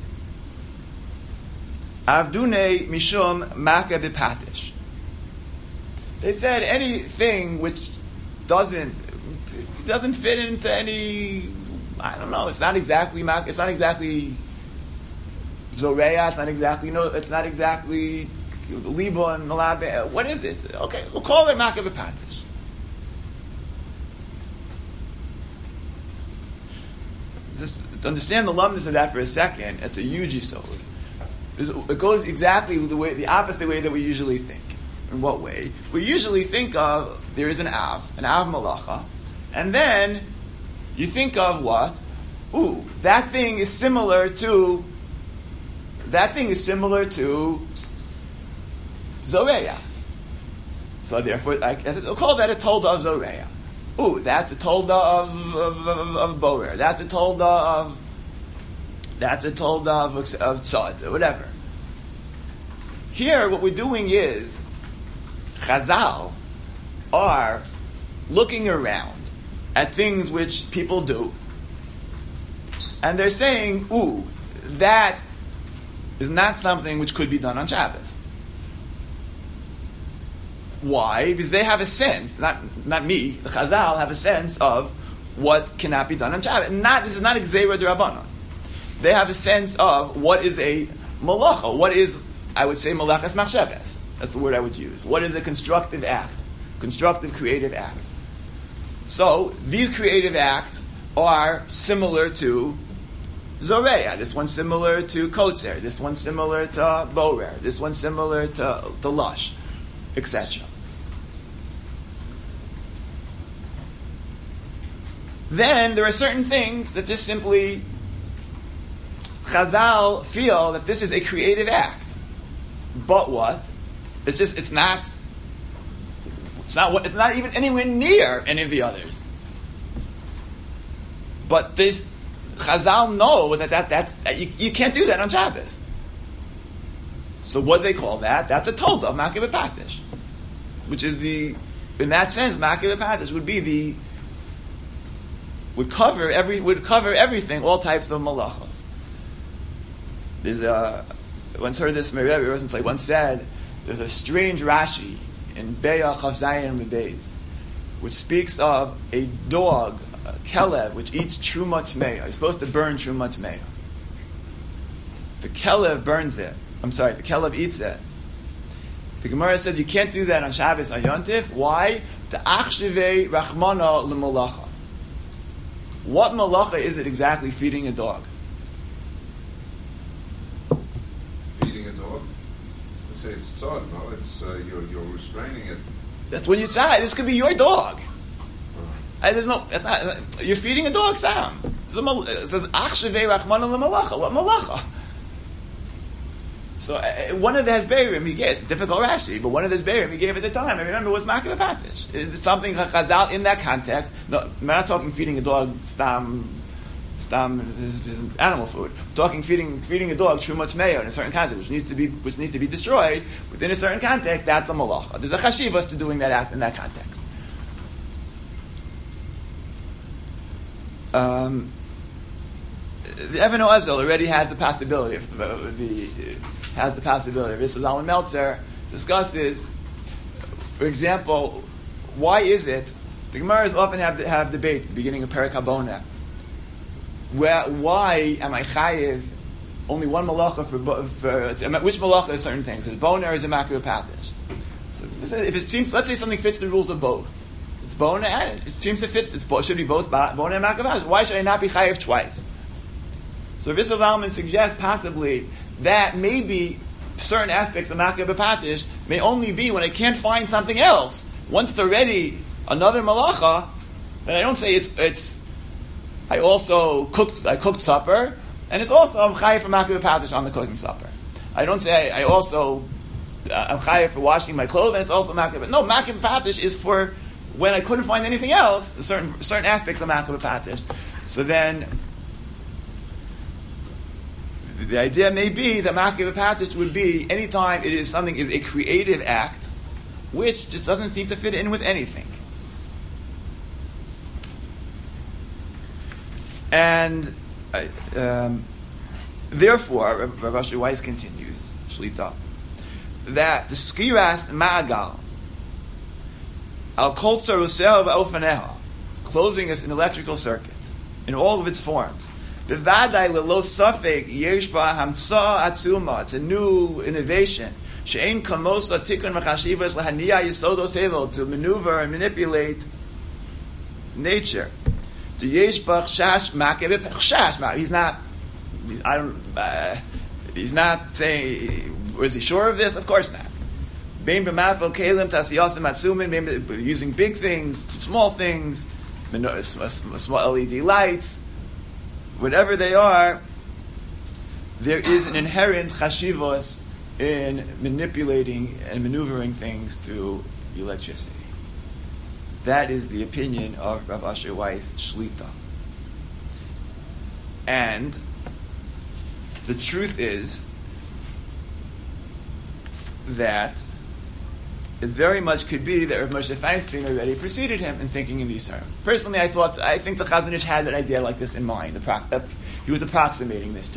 Avdune mishum Makar B'Patish. They said anything which doesn't fit into any, I don't know, it's not exactly zoreya, it's not exactly libo and malabe. What is it? Okay, we'll call it makeh b'patish. Just to understand the lumness of that for a second, it's a huge yisod. It goes exactly the opposite way that we usually think. In what way? We usually think of, there is an av malacha, and then you think of what? Ooh, that thing is similar to zoreya. So therefore, I'll call that a tolda of zoreya. Ooh, that's a tolda of borer. That's a tolda of tzad, or whatever. Here, what we're doing is, Chazal are looking around at things which people do, and they're saying, ooh, that is not something which could be done on Shabbos. Why? Because they have a sense, not me, the Chazal have a sense of what cannot be done on Shabbos. This is not Gzeira d'Rabbanan. They have a sense of what is a malacha, what is, I would say, malachas machshavas. That's the word I would use. What is a constructive act? Constructive, creative act. So, these creative acts are similar to zoreya. This one's similar to kotzer. This one's similar to borer. This one's similar to lush, etc. Then, there are certain things that just simply Chazal feel that this is a creative act. But what? It's not even anywhere near any of the others. But this Chazal know that's you can't do that on Shabbos. So what do they call that? That's a tolda of makeh b'patish, which is in that sense, makeh b'patish would cover everything, all types of malachos. I once heard this, Rebbe Rosenzweig once said, there's a strange Rashi in Be'ah Chav Zayin Bebeis, which speaks of a dog, a kelev, which eats truma tmeya. He's supposed to burn truma tmeya. The kelev eats it. The Gemara says you can't do that on Shabbos on Yontif. Why? Ta'achshivei rachmana l'malacha. What malacha is it exactly feeding a dog? It's tzad, no? It's you're restraining it. That's when you say this could be your dog. You're feeding a dog stam. It says achshevei rachmana l'malacha. What malacha? So one of the hesberim he gave, it's a difficult Rashi, but one of the hesberim he gave at the time, I remember, was makeh b'patish. Is it something Chazal in that context? No, we're not talking feeding a dog stam is animal food. We're talking feeding a dog truma tmeya in a certain context, which needs to be destroyed within a certain context. That's a malacha. There's a chashivas to doing that act in that context. The Even Ozel already has the possibility of this. So Zalman Meltzer discusses, for example, why is it the Gemaras often have debate at the beginning of Perek Habona. Why am I chayiv only one malacha for which malacha is certain things? Is it bona or is it makeh b'patish? So if it seems, let's say something fits the rules of both. It's bona and it seems to fit. It should be both bona and makeh b'patish. Why should I not be chayiv twice? So Rishon Zalman suggests possibly that maybe certain aspects of makeh b'patish may only be when I can't find something else. Once it's already another malacha, then I don't say it's. I cooked supper, and it's also I'm chayiv for makeh b'patish on the cooking supper. I don't say I'm chayiv for washing my clothes, and it's also makeh. But no, makeh b'patish is for when I couldn't find anything else. Certain aspects of makeh b'patish. So then, the idea may be that makeh b'patish would be anytime something is a creative act, which just doesn't seem to fit in with anything. And therefore, Rav Asher Weiss continues, Shlita, that the skiras ma'agal, Al kol tzaruseo va'ofaneha, closing us an electrical circuit in all of its forms. Bevadai lelo safek yesh ba hamtza atzuma. It's a new innovation. She'ein kamos latikun v'chashivas lahaniya yisodos hevel, to maneuver and manipulate nature. To yesh ba chash makeh chash makeh. He's not saying. Was he sure of this? Of course not. Bein b'mafel kelim tasiyos matzumin. Using big things, small things, small LED lights. Whatever they are, there is an inherent chashivos in manipulating and maneuvering things through electricity. That is the opinion of Rav Asher Weiss Shlita. And the truth is that it very much could be that Rav Moshe Feinstein already preceded him in thinking in these terms. Personally, I think the Chazon Ish had an idea like this in mind. He was approximating this too.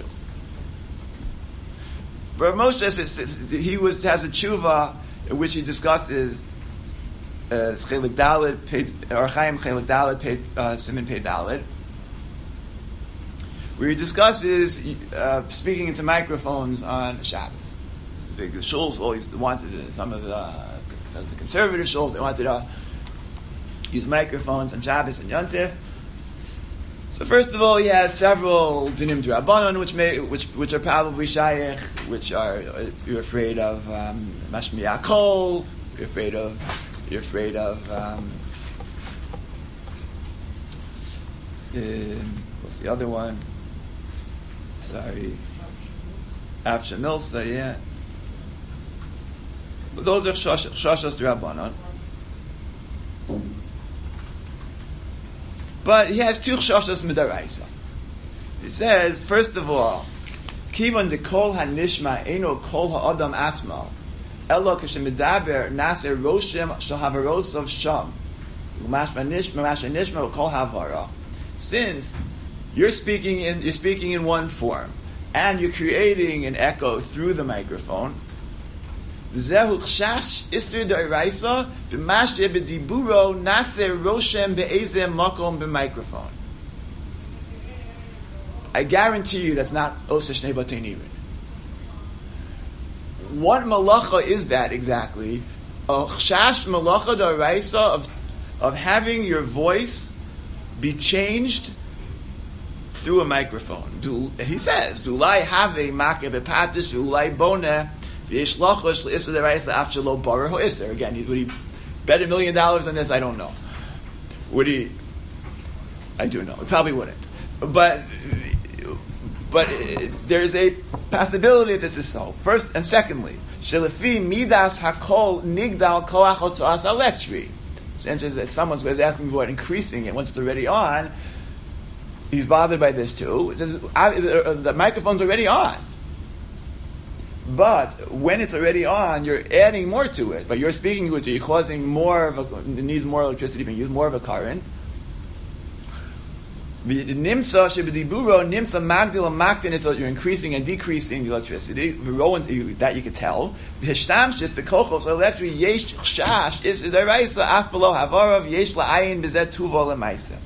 But Rav Moshe has a tshuva in which he discusses Chelik Dalet, Orchaim Chelik Dalet, Siman Pei Dalet, where he discusses speaking into microphones on Shabbos. The shuls always wanted some of the conservative shuls, they wanted to use microphones on Shabbos and Yontif. So first of all, he has several dinim d'Rabbanan, which are probably shayich, which are you're afraid of mashmiya kol, you're afraid of what's the other one? Sorry, Avsha Milsa, yeah. But those are shashas d'Rabbanan. But he has two chashas midaraisa. He says, first of all, Kivan de kol hanishma eno kol ha'adam atmo, elo k'shemidaber naser roshem shel havarosov sham, u'mashma nishma kol havara. Since you're speaking in one form, and you're creating an echo through the microphone, Zehu chash isur d'oraisa b'mashe b'diburo naser roshem be'ezem makom b'microphone. I guarantee you that's not osa shnei batei nirin. What malacha is that exactly? A chash malacha d'oraisa of having your voice be changed through a microphone. He says, "Dulai have a makeh bepatish, dulai boneh." Again, would he bet $1 million on this? I don't know. Would he? I do know. He probably wouldn't. But there's a possibility that this is so. First and secondly, shelefi midas hakol nigdal koach otzoas electri. Someone was asking about increasing it once it's already on. He's bothered by this too. It says, the microphone's already on. But when it's already on, you're adding more to it. But you're speaking to it, so you're causing more of it needs more electricity, being used more of a current. Nimsa shebediburo nimsa magdil maktin is that you're increasing and decreasing the electricity. That you could tell. V'hishtamshis bekochos electric yesh chash is deraisa af below havarav yesh la'ayin bezet tuvo lemaisa.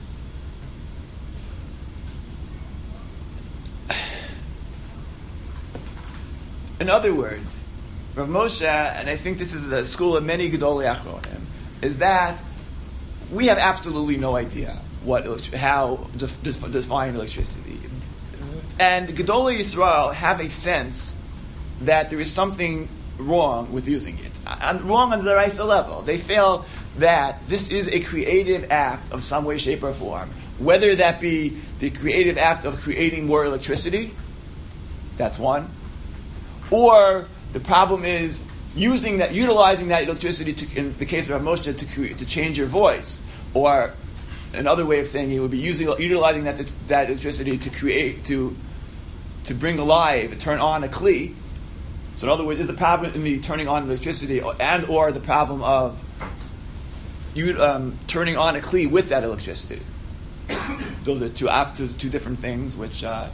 In other words, Rav Moshe, and I think this is the school of many Gedolei Achronim, is that we have absolutely no idea how to define electricity. And the Gedolei Yisrael have a sense that there is something wrong with using it. Wrong on the Raisa level. They feel that this is a creative act of some way, shape, or form. Whether that be the creative act of creating more electricity, that's one. Or the problem is utilizing that electricity in the case of Rav Moshe to change your voice. Or another way of saying it would be utilizing that electricity to bring alive, turn on a kli. So in other words, is the problem in the turning on electricity and or the problem of turning on a kli with that electricity? Those are two different things which are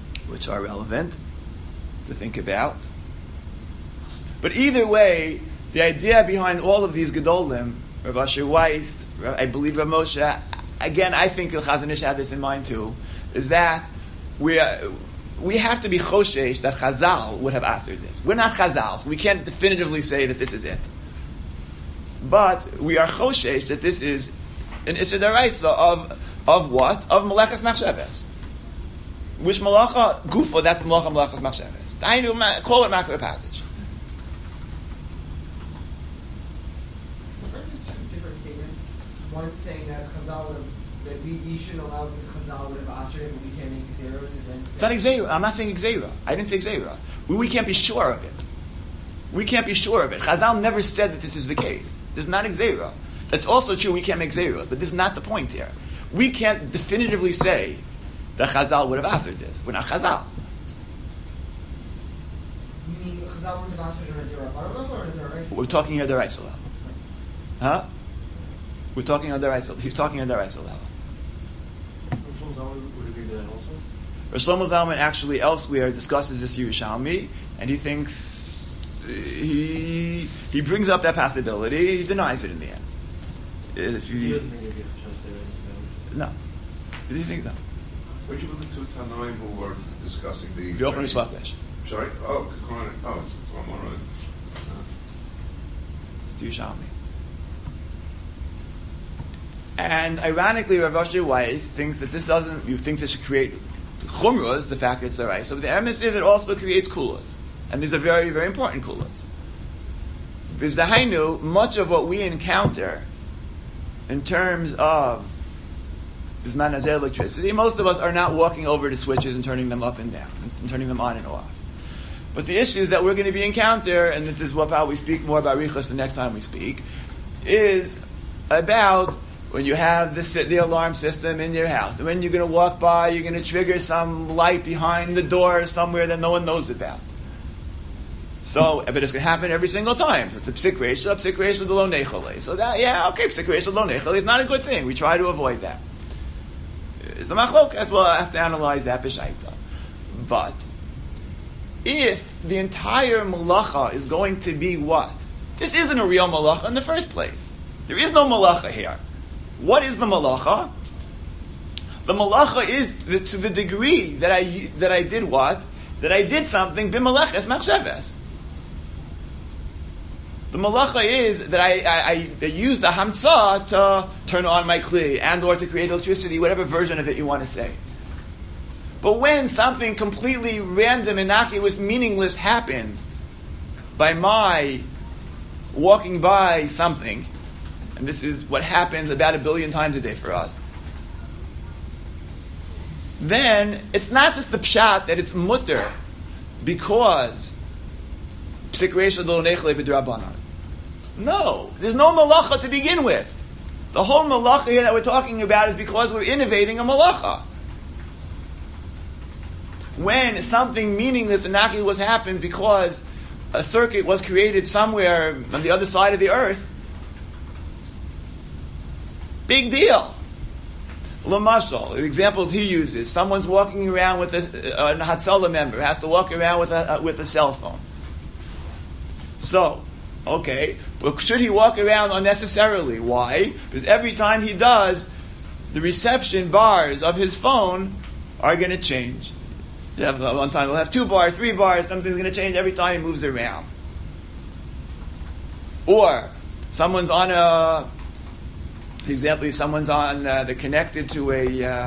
relevant to think about. But either way, The idea behind all of these Gedolim, Rav Asher Weiss, I believe Rav Moshe, again, I think Chazon Ish had this in mind too, is that we have to be choshesh that Chazal would have answered this. We're not Chazal, so we can't definitively say that this is it. But we are choshesh that this is an Issa D'Oraisa of what? Of Melechas Machshavas. Which Malacha Gufa, that's the Malacha Melechas Machshavas. Call it Makar Padish. Two different statements. One saying that Chazal would have, that we shouldn't allow because Chazal would have answered it, but we can't make zeros, and then It's not Xera. I'm not saying Xera. I didn't say Xera. We can't be sure of it. We can't be sure of it. Chazal never said that this is the case. There's not Xera. That's also true. We can't make Xera, but this is not the point here. We can't definitively say that Chazal would have answered this. We're not Chazal. You mean Chazal would have answered it on a Derabanan level or on a Deraisa? We're talking here Deraisa level. Huh? We're talking on Deraisa. He's talking on Deraisa level. Would agree to that also? Rosh Shlomo Zalman actually elsewhere discusses this Yerushalmi, and he thinks he brings up that possibility. He denies it in the end. If He you, doesn't think it'd be a Chashash Deraisa. no, do you think no? Where'd you put the two Tanoim who were discussing the... Yochanan Shlakesh. Sorry? Oh, it's from one of them. It's Yerushalmi. And ironically, Rav Asher Weiss thinks that this doesn't. You think this should create chumras, the fact that it's the right. So the emes is it also creates kulas, and these are very, very important kulas. Because the hainu, much of what we encounter in terms of bisman hazeh electricity, most of us are not walking over to switches and turning them up and down, and turning them on and off. But the issues that we're going to be encounter, and this is what how we speak more about Richos the next time we speak, is about when you have the alarm system in your house. And when you're going to walk by, you're going to trigger some light behind the door somewhere that no one knows about. So, but it's going to happen every single time. So it's a psik reisha lo nechole. So that, psik reisha lo nechole is not a good thing. We try to avoid that. It's a machlok as well. I have to analyze that b'shaita. But if the entire malacha is going to be what? This isn't a real malacha in the first place. There is no malacha here. What is the malacha? The malacha is to the degree that I did what? That I did something b'malaches machshavas. The malacha is that I used the hamtzah to turn on my kli and or to create electricity, whatever version of it you want to say. But when something completely random, innocuous, meaningless happens by my walking by something, and this is what happens about 1 billion times a day for us, then it's not just the pshat that it's mutter because psik reisha lo nechle b'drabanan. No, there's no malacha to begin with. The whole malacha here that we're talking about is because we're innovating a malacha. When something meaningless and innocuous happened because a circuit was created somewhere on the other side of the earth, big deal. Lamashal, the examples he uses, someone's walking around with a Hatzalah member, has to walk around with a cell phone. So, okay, but should he walk around unnecessarily? Why? Because every time he does, the reception bars of his phone are going to change. One time he'll have 2 bars, 3 bars, something's going to change every time he moves around. Or, someone's on the example is someone's on, they're connected to a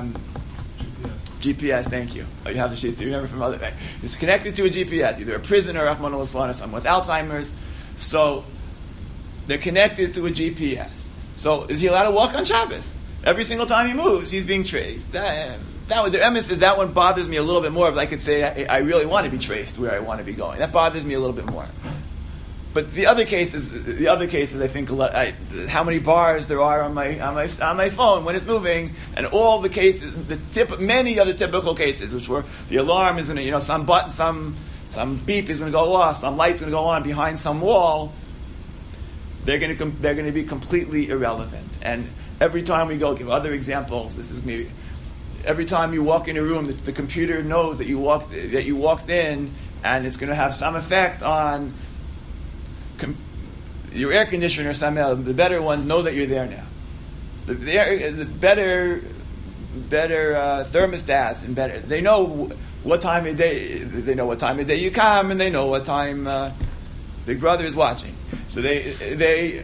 GPS, thank you. Oh, you have the sheets, do you remember from other day? It's connected to a GPS, either a prisoner, Rahman al-Islam, or someone with Alzheimer's. So, they're connected to a GPS. So, is he allowed to walk on Shabbos? Every single time he moves, he's being traced. The emes is that one bothers me a little bit more, if I could say I really want to be traced where I want to be going. That bothers me a little bit more. But the other cases, I think how many bars there are on my phone when it's moving, and all the cases, many other typical cases, which were the alarm is going to, some button, some beep is going to go off, some light's going to go on behind some wall. They're going to be completely irrelevant. And every time we give other examples. This is maybe every time you walk in a room, the computer knows that you walked in, and it's going to have some effect on your air conditioner, Samel, the better ones know that you're there now. The better thermostats and better, they know what time of day. They know what time of day you come, and they know what time Big Brother is watching. So they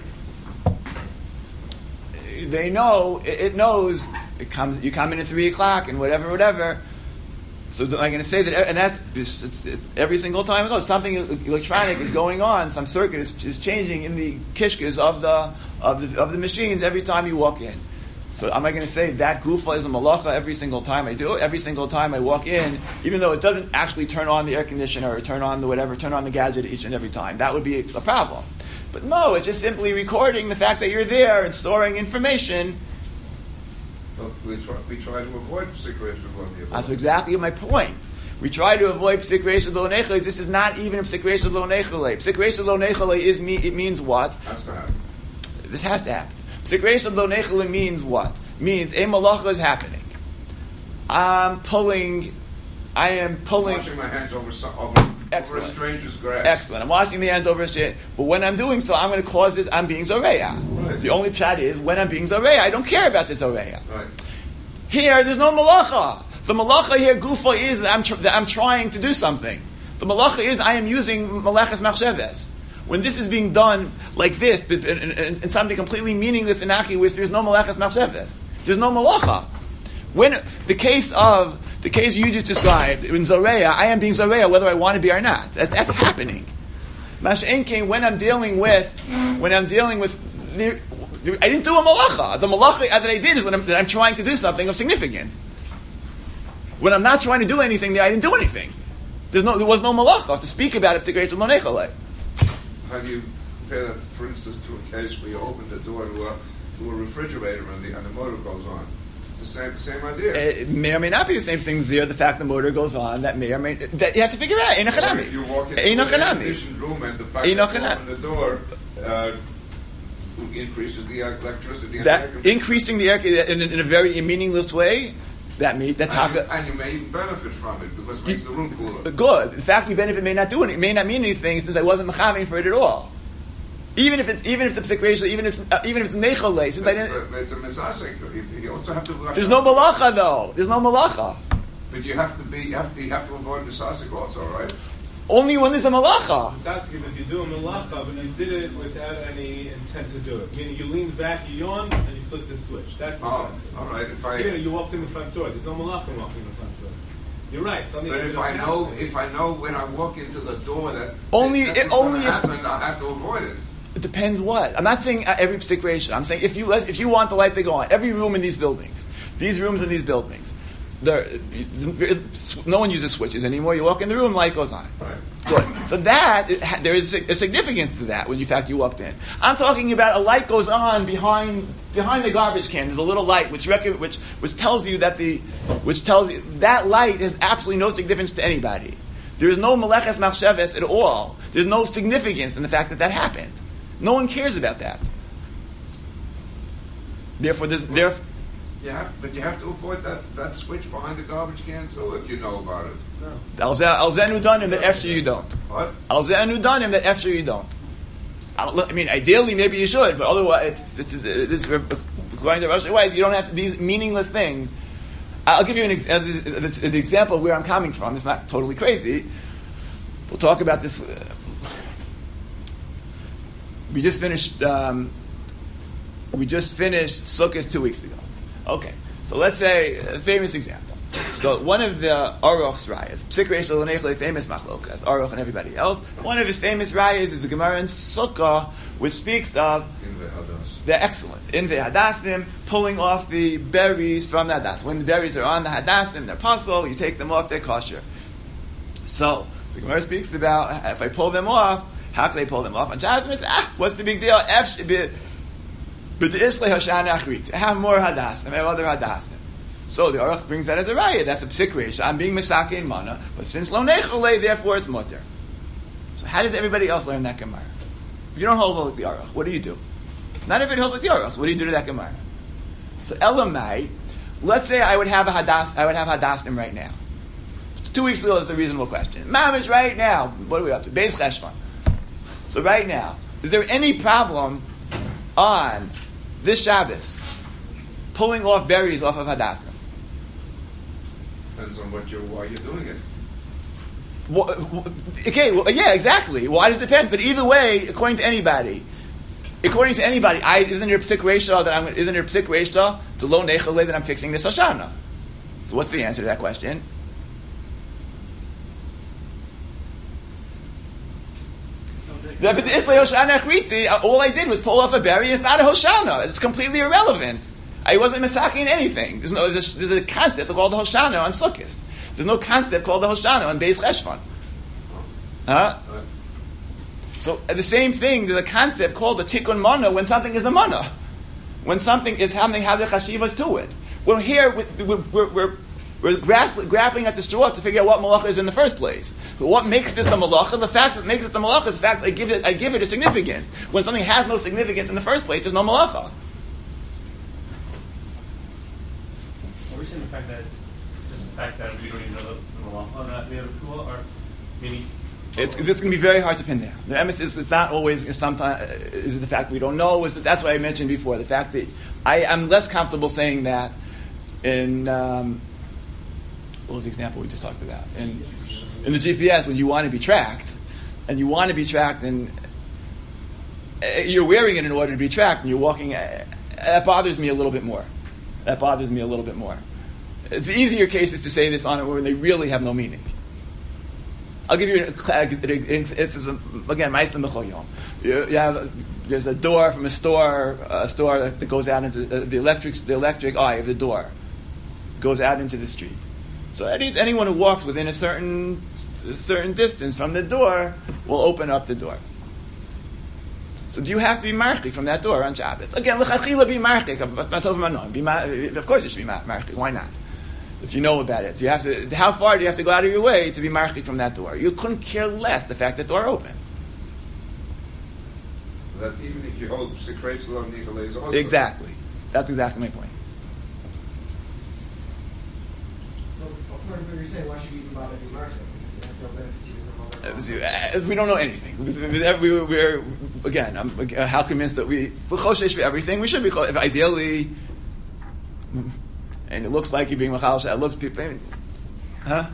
know it knows it comes. You come in at 3:00 and whatever. So I'm going to say that, and that's it's every single time it goes. Something electronic is going on. Some circuit is changing in the kishkas of the machines every time you walk in. So am I going to say that gufa is a malacha every single time I do it? Every single time I walk in, even though it doesn't actually turn on the air conditioner or turn on the gadget each and every time. That would be a problem. But no, it's just simply recording the fact that you're there and storing information. We try to avoid psik reish lo nechel. That's exactly my point. We try to avoid psik reish lo nechel. This is not even a psik reish lo nechel. Psik reish lo nechel it means what? Has to happen. This has to happen. Psik reish lo nechel means what? Means a malacha is happening. I am pulling. Washing my hands over a stranger's grass. Excellent. I'm washing the hands over a stranger. But when I'm doing so, I'm going to cause it. I'm being zoreya. Right. So the only pshat is when I'm being zoreya. I don't care about the zoreya. Right. Here, there's no malacha. The malacha here, gufa, is that I'm trying to do something. The malacha is I am using malachas machsheves. When this is being done like this, in something completely meaningless and innocuous, there's no malachas machsheves. There's no malacha. When the case you just described in zoreya, I am being zoreya whether I want to be or not. That's happening. Mash'en came when I'm dealing with I didn't do a malacha. The malacha that I did is when I'm trying to do something of significance. When I'm not trying to do anything, I didn't do anything. There was no malacha to speak about it. How do you compare that, for instance, to a case where you open the door to a refrigerator and the motor goes on? It's the same idea. It may or may not be the same things there. The fact the motor goes on, that may or may that you have to figure out. Or if you walk into the air-conditioned room and the fact that you open the door increases the electricity. That increasing the air in a very meaningless way. And you may even benefit from it because it makes the room cooler. Good. The fact you benefit may not do it. It may not mean anything since I wasn't mechaving for it at all. Even if the psik reish, even if it's nechole, since I didn't. It's a mezasek. You also have to. There's no malacha though. There's no malacha. But you have to avoid mezasek also, right? Only when there's a malacha. Mezasek is if you do a malacha, but you did it without any intent to do it. Meaning you leaned back, you yawned, and you flicked the switch. That's mezasek. All right. You walked in the front door. There's no malacha walking in the front door. You're right. But if I know when I walk into the door that only I have to avoid it. It depends what. I'm not saying every psik reish. I'm saying if you want the light to go on, every room in these buildings, no one uses switches anymore. You walk in the room, light goes on. Right. Good. So there is a significance to that when in fact you walked in. I'm talking about a light goes on behind the garbage can. There's a little light which tells you that that light has absolutely no significance to anybody. There is no meleches machsheves at all. There's no significance in the fact that happened. No one cares about that. Therefore, but you have to avoid that switch behind the garbage can too if you know about it. No. Al zenu danim that after you don't. What? Al zenu danim that after you don't. I mean, ideally, maybe you should, but otherwise, it's going the Russian ways. You don't have these meaningless things. I'll give you an example of where I'm coming from. It's not totally crazy. We'll talk about this. We just finished Sukkot 2 weeks ago. Okay, so let's say a famous example. So one of the Aruch's rayas, psik reish lo nechel, famous machlokas, Aruch and everybody else. One of his famous rayas is the Gemara in Sukkah, which speaks of the excellent in the hadassim, pulling off the berries from the hadassim. When the berries are on the hadassim, they're puzzle. You take them off, they're kosher. So the Gemara speaks about if I pull them off, how can I pull them off? And Jasmine says, what's the big deal? But have more hadassim, have other hadassim. So the Aruch brings that as a raya. That's a psik reish. I'm being mesake in mana, but since lo nechole, therefore it's mutter. So how does everybody else learn that Gemara? If you don't hold like the Aruch, what do you do? Not everybody holds like the Aruch. So what do you do to that Gemara? So Elamai, let's say I would have hadassim right now. 2 weeks ago is a reasonable question. Mamish right now. What are we up to? Beis Cheshvan. So right now, Is there any problem on this Shabbos pulling off berries off of Hadassah? Depends on why you're doing it. Yeah, exactly. Why does it depend? But either way, according to anybody, isn't there psik reishta to lo nechale that I'm fixing this Hoshana? So what's the answer to that question? All I did was pull off a berry. It's not a Hoshana. It's completely irrelevant. I wasn't masaking anything. There's a concept called the Hoshana on Sukkot. There's no concept called the Hoshana on Beis Cheshvan. So the same thing, there's a concept called the Tikkun Mana when something is a Mana. When something is having the Chashivas to it. Well, here we're grappling at the straws to figure out what malacha is in the first place. What makes this the malacha? The fact that makes it the malacha is the fact that I give it a significance. When something has no significance in the first place, there's no malacha. Are we saying the fact that it's just the fact that we don't even know the malacha that we have a kula, or meaning? It's going to be very hard to pin down. The emphasis is not always. Sometimes is it the fact we don't know? That's what I mentioned before. The fact that I'm less comfortable saying that in. What was the example we just talked about? In the GPS, when you want to be tracked, and you're wearing it in order to be tracked, and you're walking, that bothers me a little bit more. The easier case is to say this on it when they really have no meaning. I'll give you it's again, Ma'aseh B'chol Yom. There's a door from a store that goes out into the electric eye of the door goes out into the street. So anyone who walks within a certain distance from the door will open up the door. So do you have to be marchik from that door on Shabbos? Again, l'chachila be marchik. Of course you should be marchik. Why not? If you know about it. So you have to. How far do you have to go out of your way to be marchik from that door? You couldn't care less the fact that the door opened. That's even if you hold secrets lo nechale is also. Exactly. That's exactly my point. According to what you're saying, why should we even bother being marchik? We don't know anything. We're again. I'm how convinced that we're choshesh for everything. We should be ideally, and it looks like you're being machal. It looks people, huh?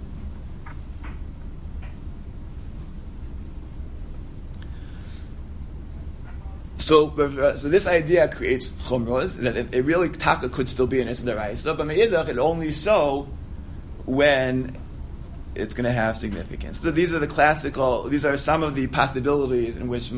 So this idea creates chumros that it really taka could still be an issur deraisa, but me'idach it only so when it's going to have significance. So these are some of the possibilities in which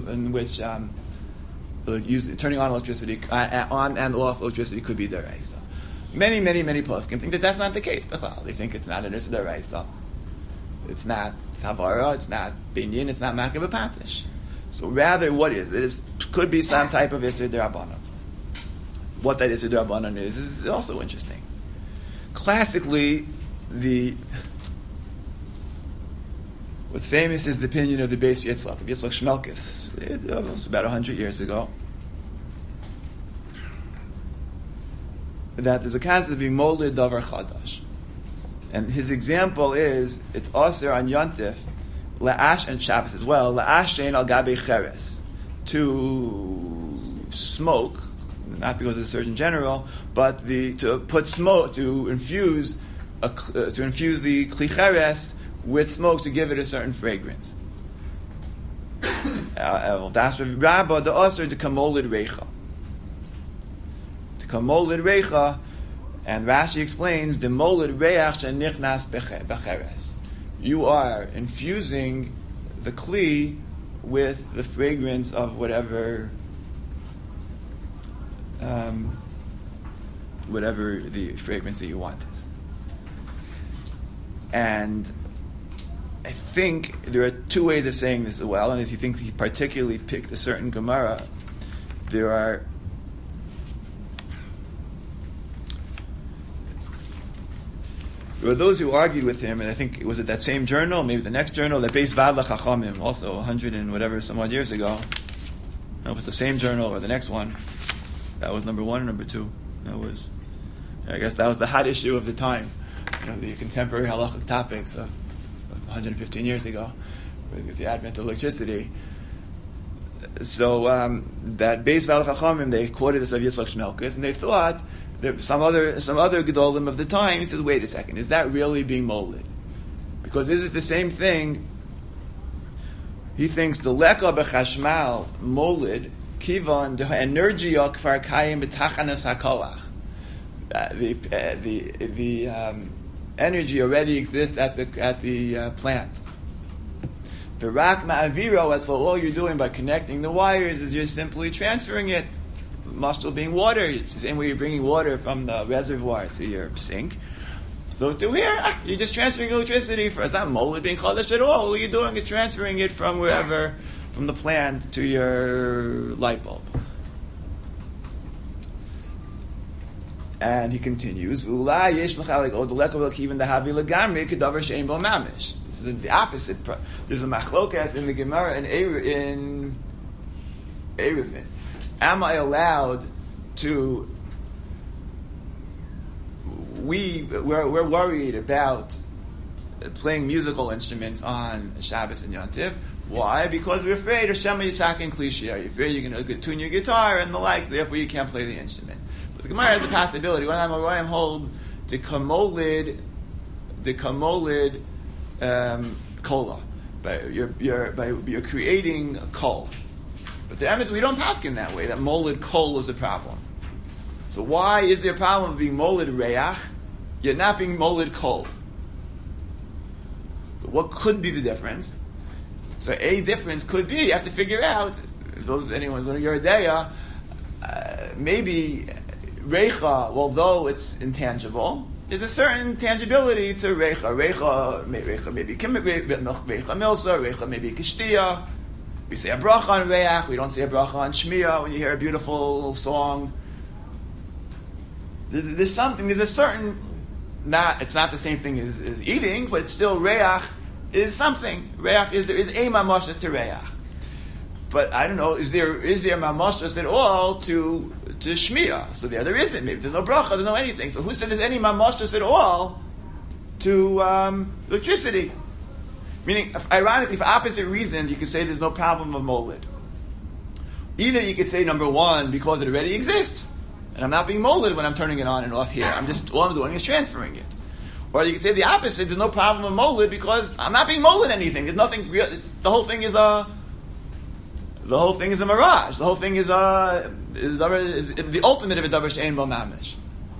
turning on electricity, on and off electricity could be deraisa. Many poskim think that that's not the case. They think it's not an issur deraisa. It's not havara. It's not binyan. It's not makav patish. So rather, what is it? Could be some type of issur derabanan. What that issur derabanan is also interesting. Classically, what's famous is the opinion of the Beis Yitzchak, of Yitzchak Shmelkes. It was about 100 years ago. That there's a concept of being molid davar chadash. And his example is, it's aser on Yontif, la'ash and Shabbos as well, la'ash shein al gabe cheres, to smoke, not because of the Surgeon General, but to put smoke, to infuse the kli cheres with smoke to give it a certain fragrance. Das Rabba the Aser to kamolid reicha. To kamolid reicha, and Rashi explains the molid reach shenichnas becheres. You are infusing the kli with the fragrance of whatever the fragrance that you want is. And I think there are two ways of saying this as well, and if you think he particularly picked a certain Gemara, there are those who argued with him, and I think it was at that same journal, maybe the next journal, that Beis Vad Chachamim, also 100 and whatever some odd years ago. I don't know if it's the same journal or the next one. That was number 1 or number 2. I guess that was the hot issue of the time. The contemporary halachic topics of 115 years ago, with the advent of electricity. that Beis Val Chachamim, they quoted this of Yitzchak Shmelkes, and they thought that some other Gedolim of the time. He says, wait a second, is that really being molded? Because this is the same thing. He thinks the leka b'chashmal molid kivan the energia kfar kayim b'tachanas hakoach. The energy already exists at the plant. V'rak ma'aviro, so all you're doing by connecting the wires is you're simply transferring it. Mashal being water, it's the same way you're bringing water from the reservoir to your sink. So to here, you're just transferring electricity. It's not molid being chadash at all. All you're doing is transferring it from wherever, from the plant to your light bulb. And he continues, This is the opposite. There's a machlokas in the Gemara in Eruvin. Am I allowed to... We're worried about playing musical instruments on Shabbos and Yontif. Why? Because we're afraid of Shema Yitzhak and Klishya. You're afraid you're going to tune your guitar and the likes, therefore you can't play the instrument. But the Gemara has a possibility. When I'm a hold the kamolid kola. You're creating a kol. But the emes, we don't paskin that way, that molid kol is a problem. So why is there a problem of being molid reach? You're not being molid kol. So what could be the difference? So a difference could be, you have to figure out, if anyone's on your idea, maybe recha, although it's intangible, there's a certain tangibility to recha. Recha maybe milsa, recha maybe kishtiya. We say a bracha on reach, we don't say a bracha on shmiya when you hear a beautiful song. There's a certain, it's not the same thing as eating, but it's still reach is something. Reach there is a mamashas to reach. But I don't know, is there mamashas at all to shmiya? So there isn't. Maybe there's no bracha, there's no anything. So who said there's any mamashas at all to electricity? Meaning, ironically, for opposite reasons, you could say there's no problem of molid. Either you could say, number one, because it already exists, and I'm not being molid when I'm turning it on and off here. All I'm doing is transferring it. Or you could say the opposite, there's no problem with molid because I'm not being molid anything. There's nothing real. The whole thing is a mirage. The whole thing is the ultimate of a davar she'ein bo mamish.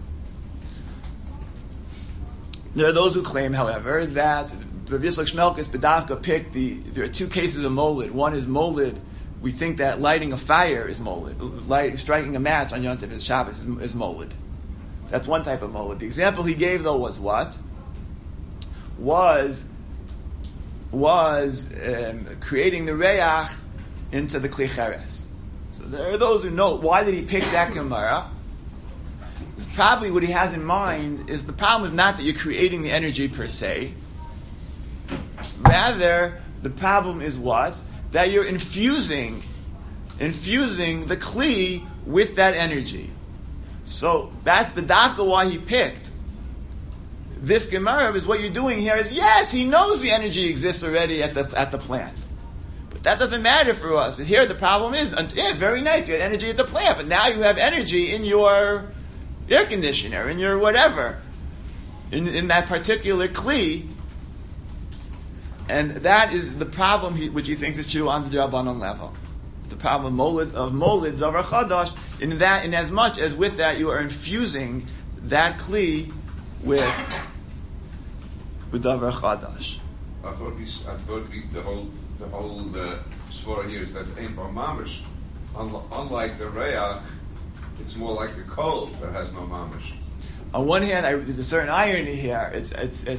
There are those who claim, however, that Rav Yitzchak Shmelkes Bedavka picked there are two cases of molid. One is molid. We think that lighting a fire is molid. Striking a match on Yontif is Shabbos is molid. That's one type of molid. The example he gave, though, was what? Was creating the reach into the kli cheres. So there are those who know, why did he pick that Gemara? It's probably what he has in mind is the problem is not that you're creating the energy per se. Rather, the problem is what? That you're infusing the kli with that energy. So that's the dafka why he picked this Gemara. Is what you're doing here is, yes, he knows the energy exists already at the plant, but that doesn't matter for us. But here the problem is, yeah, very nice, you had energy at the plant, but now you have energy in your air conditioner, in your whatever, in that particular kli. And that is the problem which he thinks is true on the Rabbanon level. The problem of molid davar chadash in as much as with that you are infusing that kli with davar chadash. I thought the whole svara here is that's ein bar mamish. Unlike the reach, it's more like the kol that has no mamish. On one hand, there's a certain irony here. It's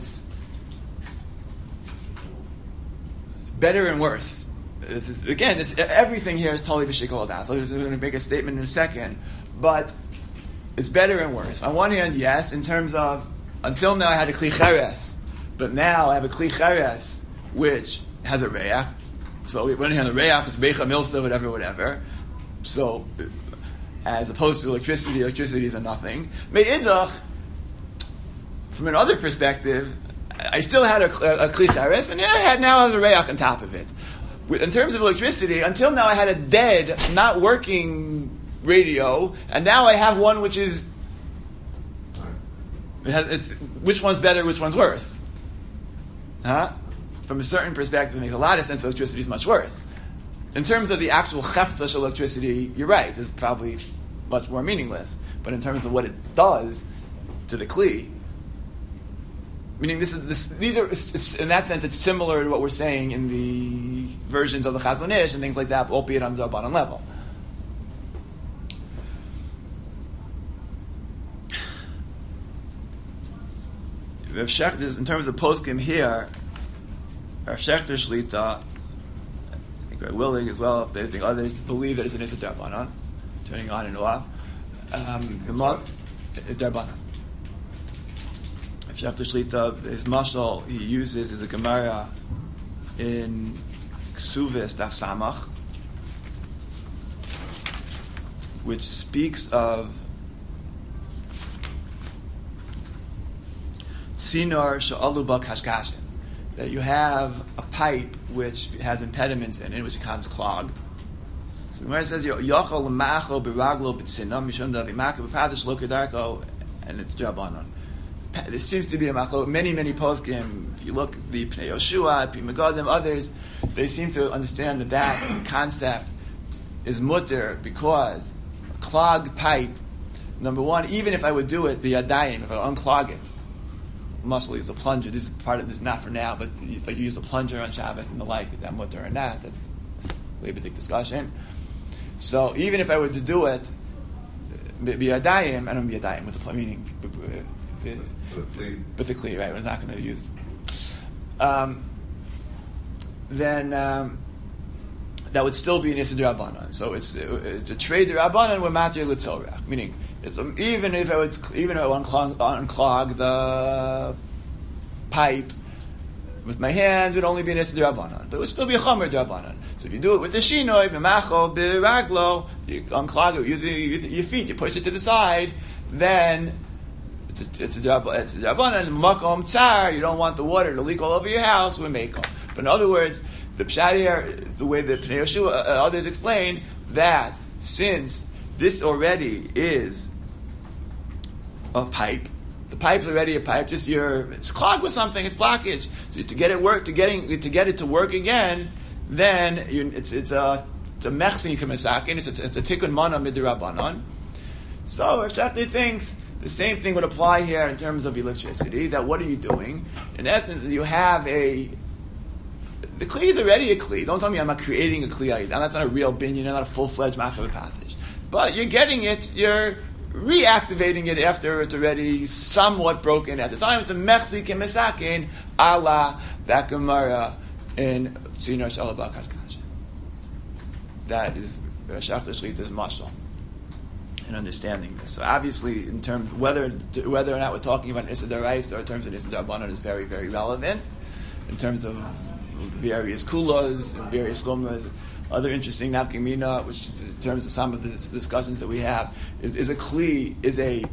better and worse. Everything here is totally b'shikol das. I'm going to make a statement in a second, but it's better and worse. On one hand, yes, in terms of until now I had a kli cheres, but now I have a kli cheres which has a reach. So when you have the reach, it's becha milsa, whatever. So as opposed to electricity is a nothing. Me'idach, from another perspective, I still had a kli cheres, and now has a reach on top of it. In terms of electricity, until now I had a dead, not working radio, and now I have one which is. Which one's better? Which one's worse? Huh? From a certain perspective, it makes a lot of sense. Electricity is much worse. In terms of the actual cheftzah electricity, you're right. It's probably much more meaningless. But in terms of what it does to the kli, meaning these are in that sense it's similar to what we're saying in the versions of the Chazon Ish and things like that, albeit on the bottom level. In terms of poskim here, our Shechter Shlita, I think we're willing as well, I think others believe that it's an Issa Darbanan, turning on and off. The Mod is Darbanan. Shechter Shlita, his mashal he uses is a Gemara in Ksuvis Daf Samach, which speaks of Sinor Sha'alu Ba Kashkashin, that you have a pipe which has impediments in it, which becomes clogged. So the Gemara says, Yochol L'macho B'raglo B'tzinam Mishum Da B'maka B'padish Lo Kedarko, and it's Drabanan. This seems to be a machlo. Many poskim, if you look at the Pnei Yoshua, Pi Megadim, others, they seem to understand that concept is mutter because a clogged pipe, number one, even if I would do it, the yadayim, if I unclog it, mostly use a plunger. This is part of this, not for now, but if I use a plunger on Shabbos and the like, is that mutter or not? That's a big discussion. So even if I were to do it, b'yadayim, I don't b'yadayim with the meaning. Basically, right? We're not going to use. Then that would still be an Issa D'Rabbanan. So it's a trade D'Rabbanan with Matir L'Tzorach, meaning even if I would unclog the pipe with my hands, it would only be an Issa D'Rabbanan, but it would still be a Chomer D'Rabbanan. So if you do it with the Shinoi, B'macho, B'raglo, you unclog it with your feet, you push it to the side, then it's a D'Rabbanan, Makom Tsar, you don't want the water to leak all over your house, we make them. But in other words, the Pshat here, the way the Pnei Yoshua, others explain, that since this already is a pipe, the pipe's already a pipe, it's clogged with something, it's blockage. So to get it to work again, then it's a mechsin k'mesakin, it's a tikkun mana midrabanan. So Rav Shafti thinks the same thing would apply here in terms of electricity. That what are you doing? In essence, you have the kli is already a kli. Don't tell me I'm not creating a kli. That's not a real binyan, not a full-fledged machav pathage. But you're getting it, you're reactivating it after it's already somewhat broken at the time. It's a mechzi k'mesakin ala that Gemara in Tzino Shalabah Kaskasha. That is Shafta Shlita's mashal in understanding this. So obviously, in terms whether or not we're talking about Issa D'Oraisa or in terms of Issa D'Rabbanan is very, very relevant. In terms of various kulas and various chumras, other interesting nafkamina, which in terms of some of the discussions that we have, is a kli, is a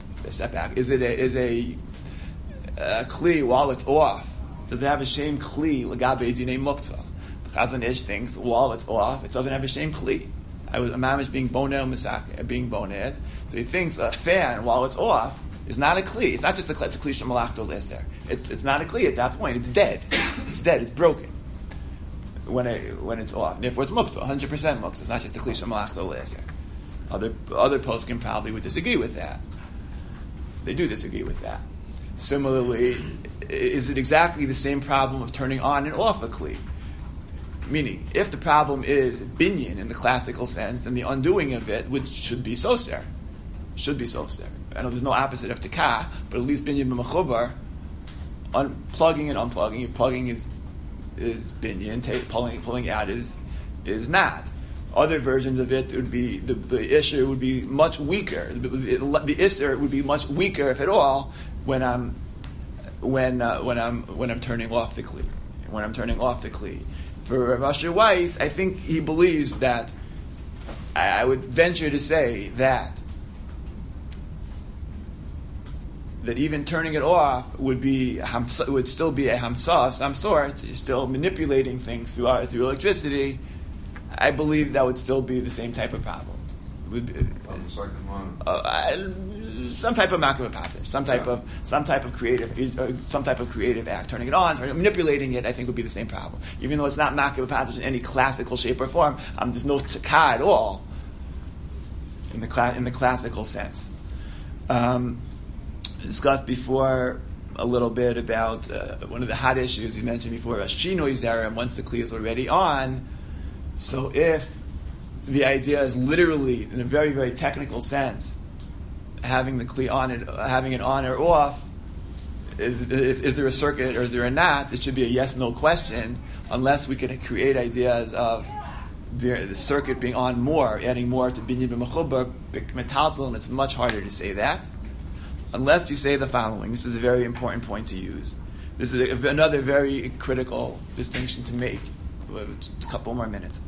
kli while it's off. Does it have a shame kli l'gabe dinei mukta? The Chazon Ish thinks while it's off, it doesn't have a shame kli. I was a mamish being boned. So he thinks a fan while it's off is not a kli. It's not just a kli. It's a kli shemalachto leser. It's not a kli at that point. It's dead. It's dead. It's broken when it's off. Therefore, it's mukta, 100% mukta. It's not just a kli shemalachto leser. Other poskim probably would disagree with that. They do disagree with that. Similarly, is it exactly the same problem of turning on and off a kli? Meaning, if the problem is binyan in the classical sense, then the undoing of it should be soser. I know there's no opposite of tekah, but at least binyan b'mechubar, unplugging and unplugging. If plugging is binyan, pulling out is not. Other versions of it would be the issue would be much weaker. The isser would be much weaker, if at all, when I'm turning off the kli. For Rav Asher Weiss, I think he believes that, I would venture to say that that even turning it off would still be a hamsa of some sort. You're still manipulating things through electricity. I believe that would still be the same type of problems. It would be, some type of makabapathish, some type of creative act. Turning it on, manipulating it, I think would be the same problem. Even though it's not makabapathish in any classical shape or form, there's no tzaka at all in the classical sense. Discussed before a little bit about one of the hot issues you mentioned before, shinoi zerem, once the kli is already on. So if the idea is literally, in a very, very technical sense, having the kli on it, having it on or off, is there a circuit or is there a not? It should be a yes/no question, unless we can create ideas of the circuit being on more, adding more to binyan b'mechubar, metaltal, and it's much harder to say that. Unless you say the following. This is a very important point to use. This is another very critical distinction to make. A couple more minutes.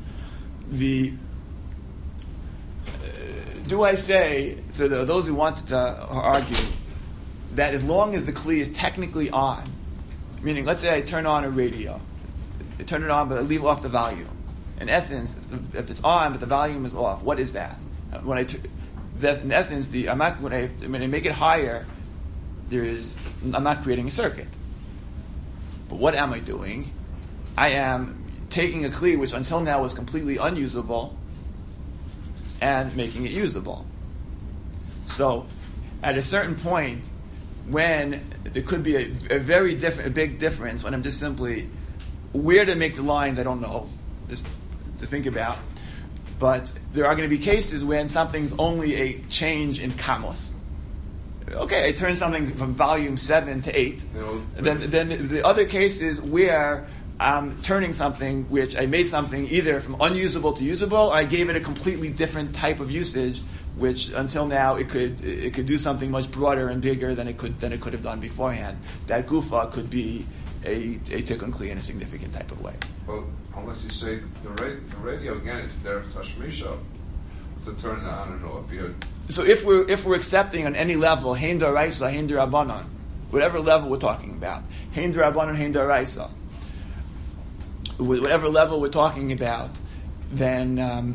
Do I say, so those who wanted to argue, that as long as the kli is technically on, meaning let's say I turn on a radio, I turn it on but I leave off the volume. In essence, if it's on but the volume is off, what is that? In essence, when I make it higher, I'm not creating a circuit. But what am I doing? I am taking a kli which until now was completely unusable and making it usable. So, at a certain point, when there could be a big difference, when I'm just simply where to make the lines, I don't know, just to think about. But there are going to be cases when something's only a change in kamos. Okay, I turn something from volume 7 to 8. Then the other cases where I'm turning something, which I made something either from unusable to usable, or I gave it a completely different type of usage, which until now it could do something much broader and bigger than it could have done beforehand. That gufa could be a tikkun kli in a significant type of way. Well, unless you say the radio again, it's there tashmisha to turn it on and off. So if we're accepting on any level hein d'oraisa, hein d'Rabbanan, whatever level we're talking about, hein d'Rabbanan, hein d'oraisa, whatever level we're talking about, then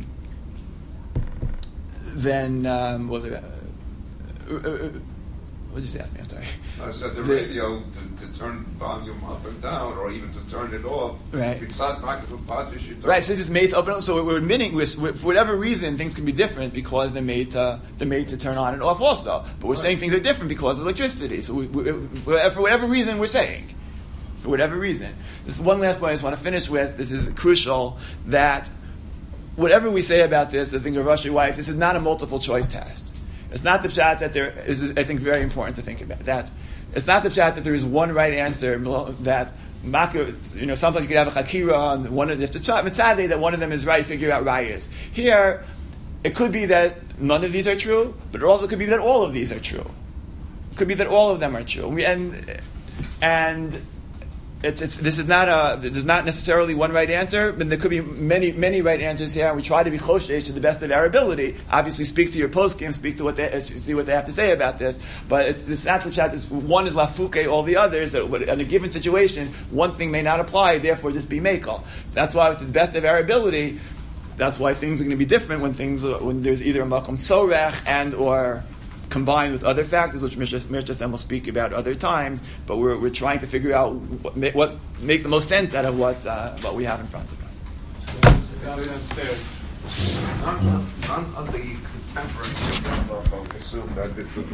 what was it? What did you ask me? I'm sorry. I said the radio to turn volume up and down, or even to turn it off. Right. It's not right. So it's just made to open up. So we're admitting, for whatever reason, things can be different because they're made to turn on and off also. But we're saying things are different because of electricity. So for whatever reason, we're saying. For whatever reason. This is one last point I just want to finish with. This is crucial, that whatever we say about this, I think of Rashi Weiss, this is not a multiple choice test. It's not the pshat that there is, I think, very important to think about that. It's not the pshat that there is one right answer, that sometimes you could have a chakira and one of mitzadeh that one of them is right, figure out rayas. Here, it could be that none of these are true, but it also could be that all of these are true. It could be that all of them are true. And there's not necessarily one right answer, but there could be many right answers here, and we try to be choshesh to the best of our ability. Obviously, speak to your poskim, speak to see what they have to say about this. But it's not the chat. One is lafuke, all the others. In a given situation, one thing may not apply, therefore just be mekel. So that's why, it's to the best of our ability. That's why things are going to be different when there's either a makom tzorech and or combined with other factors, which Mirchasem will speak about other times, but we're trying to figure out what make the most sense out of what we have in front of us. None of the contemporaries assume that it's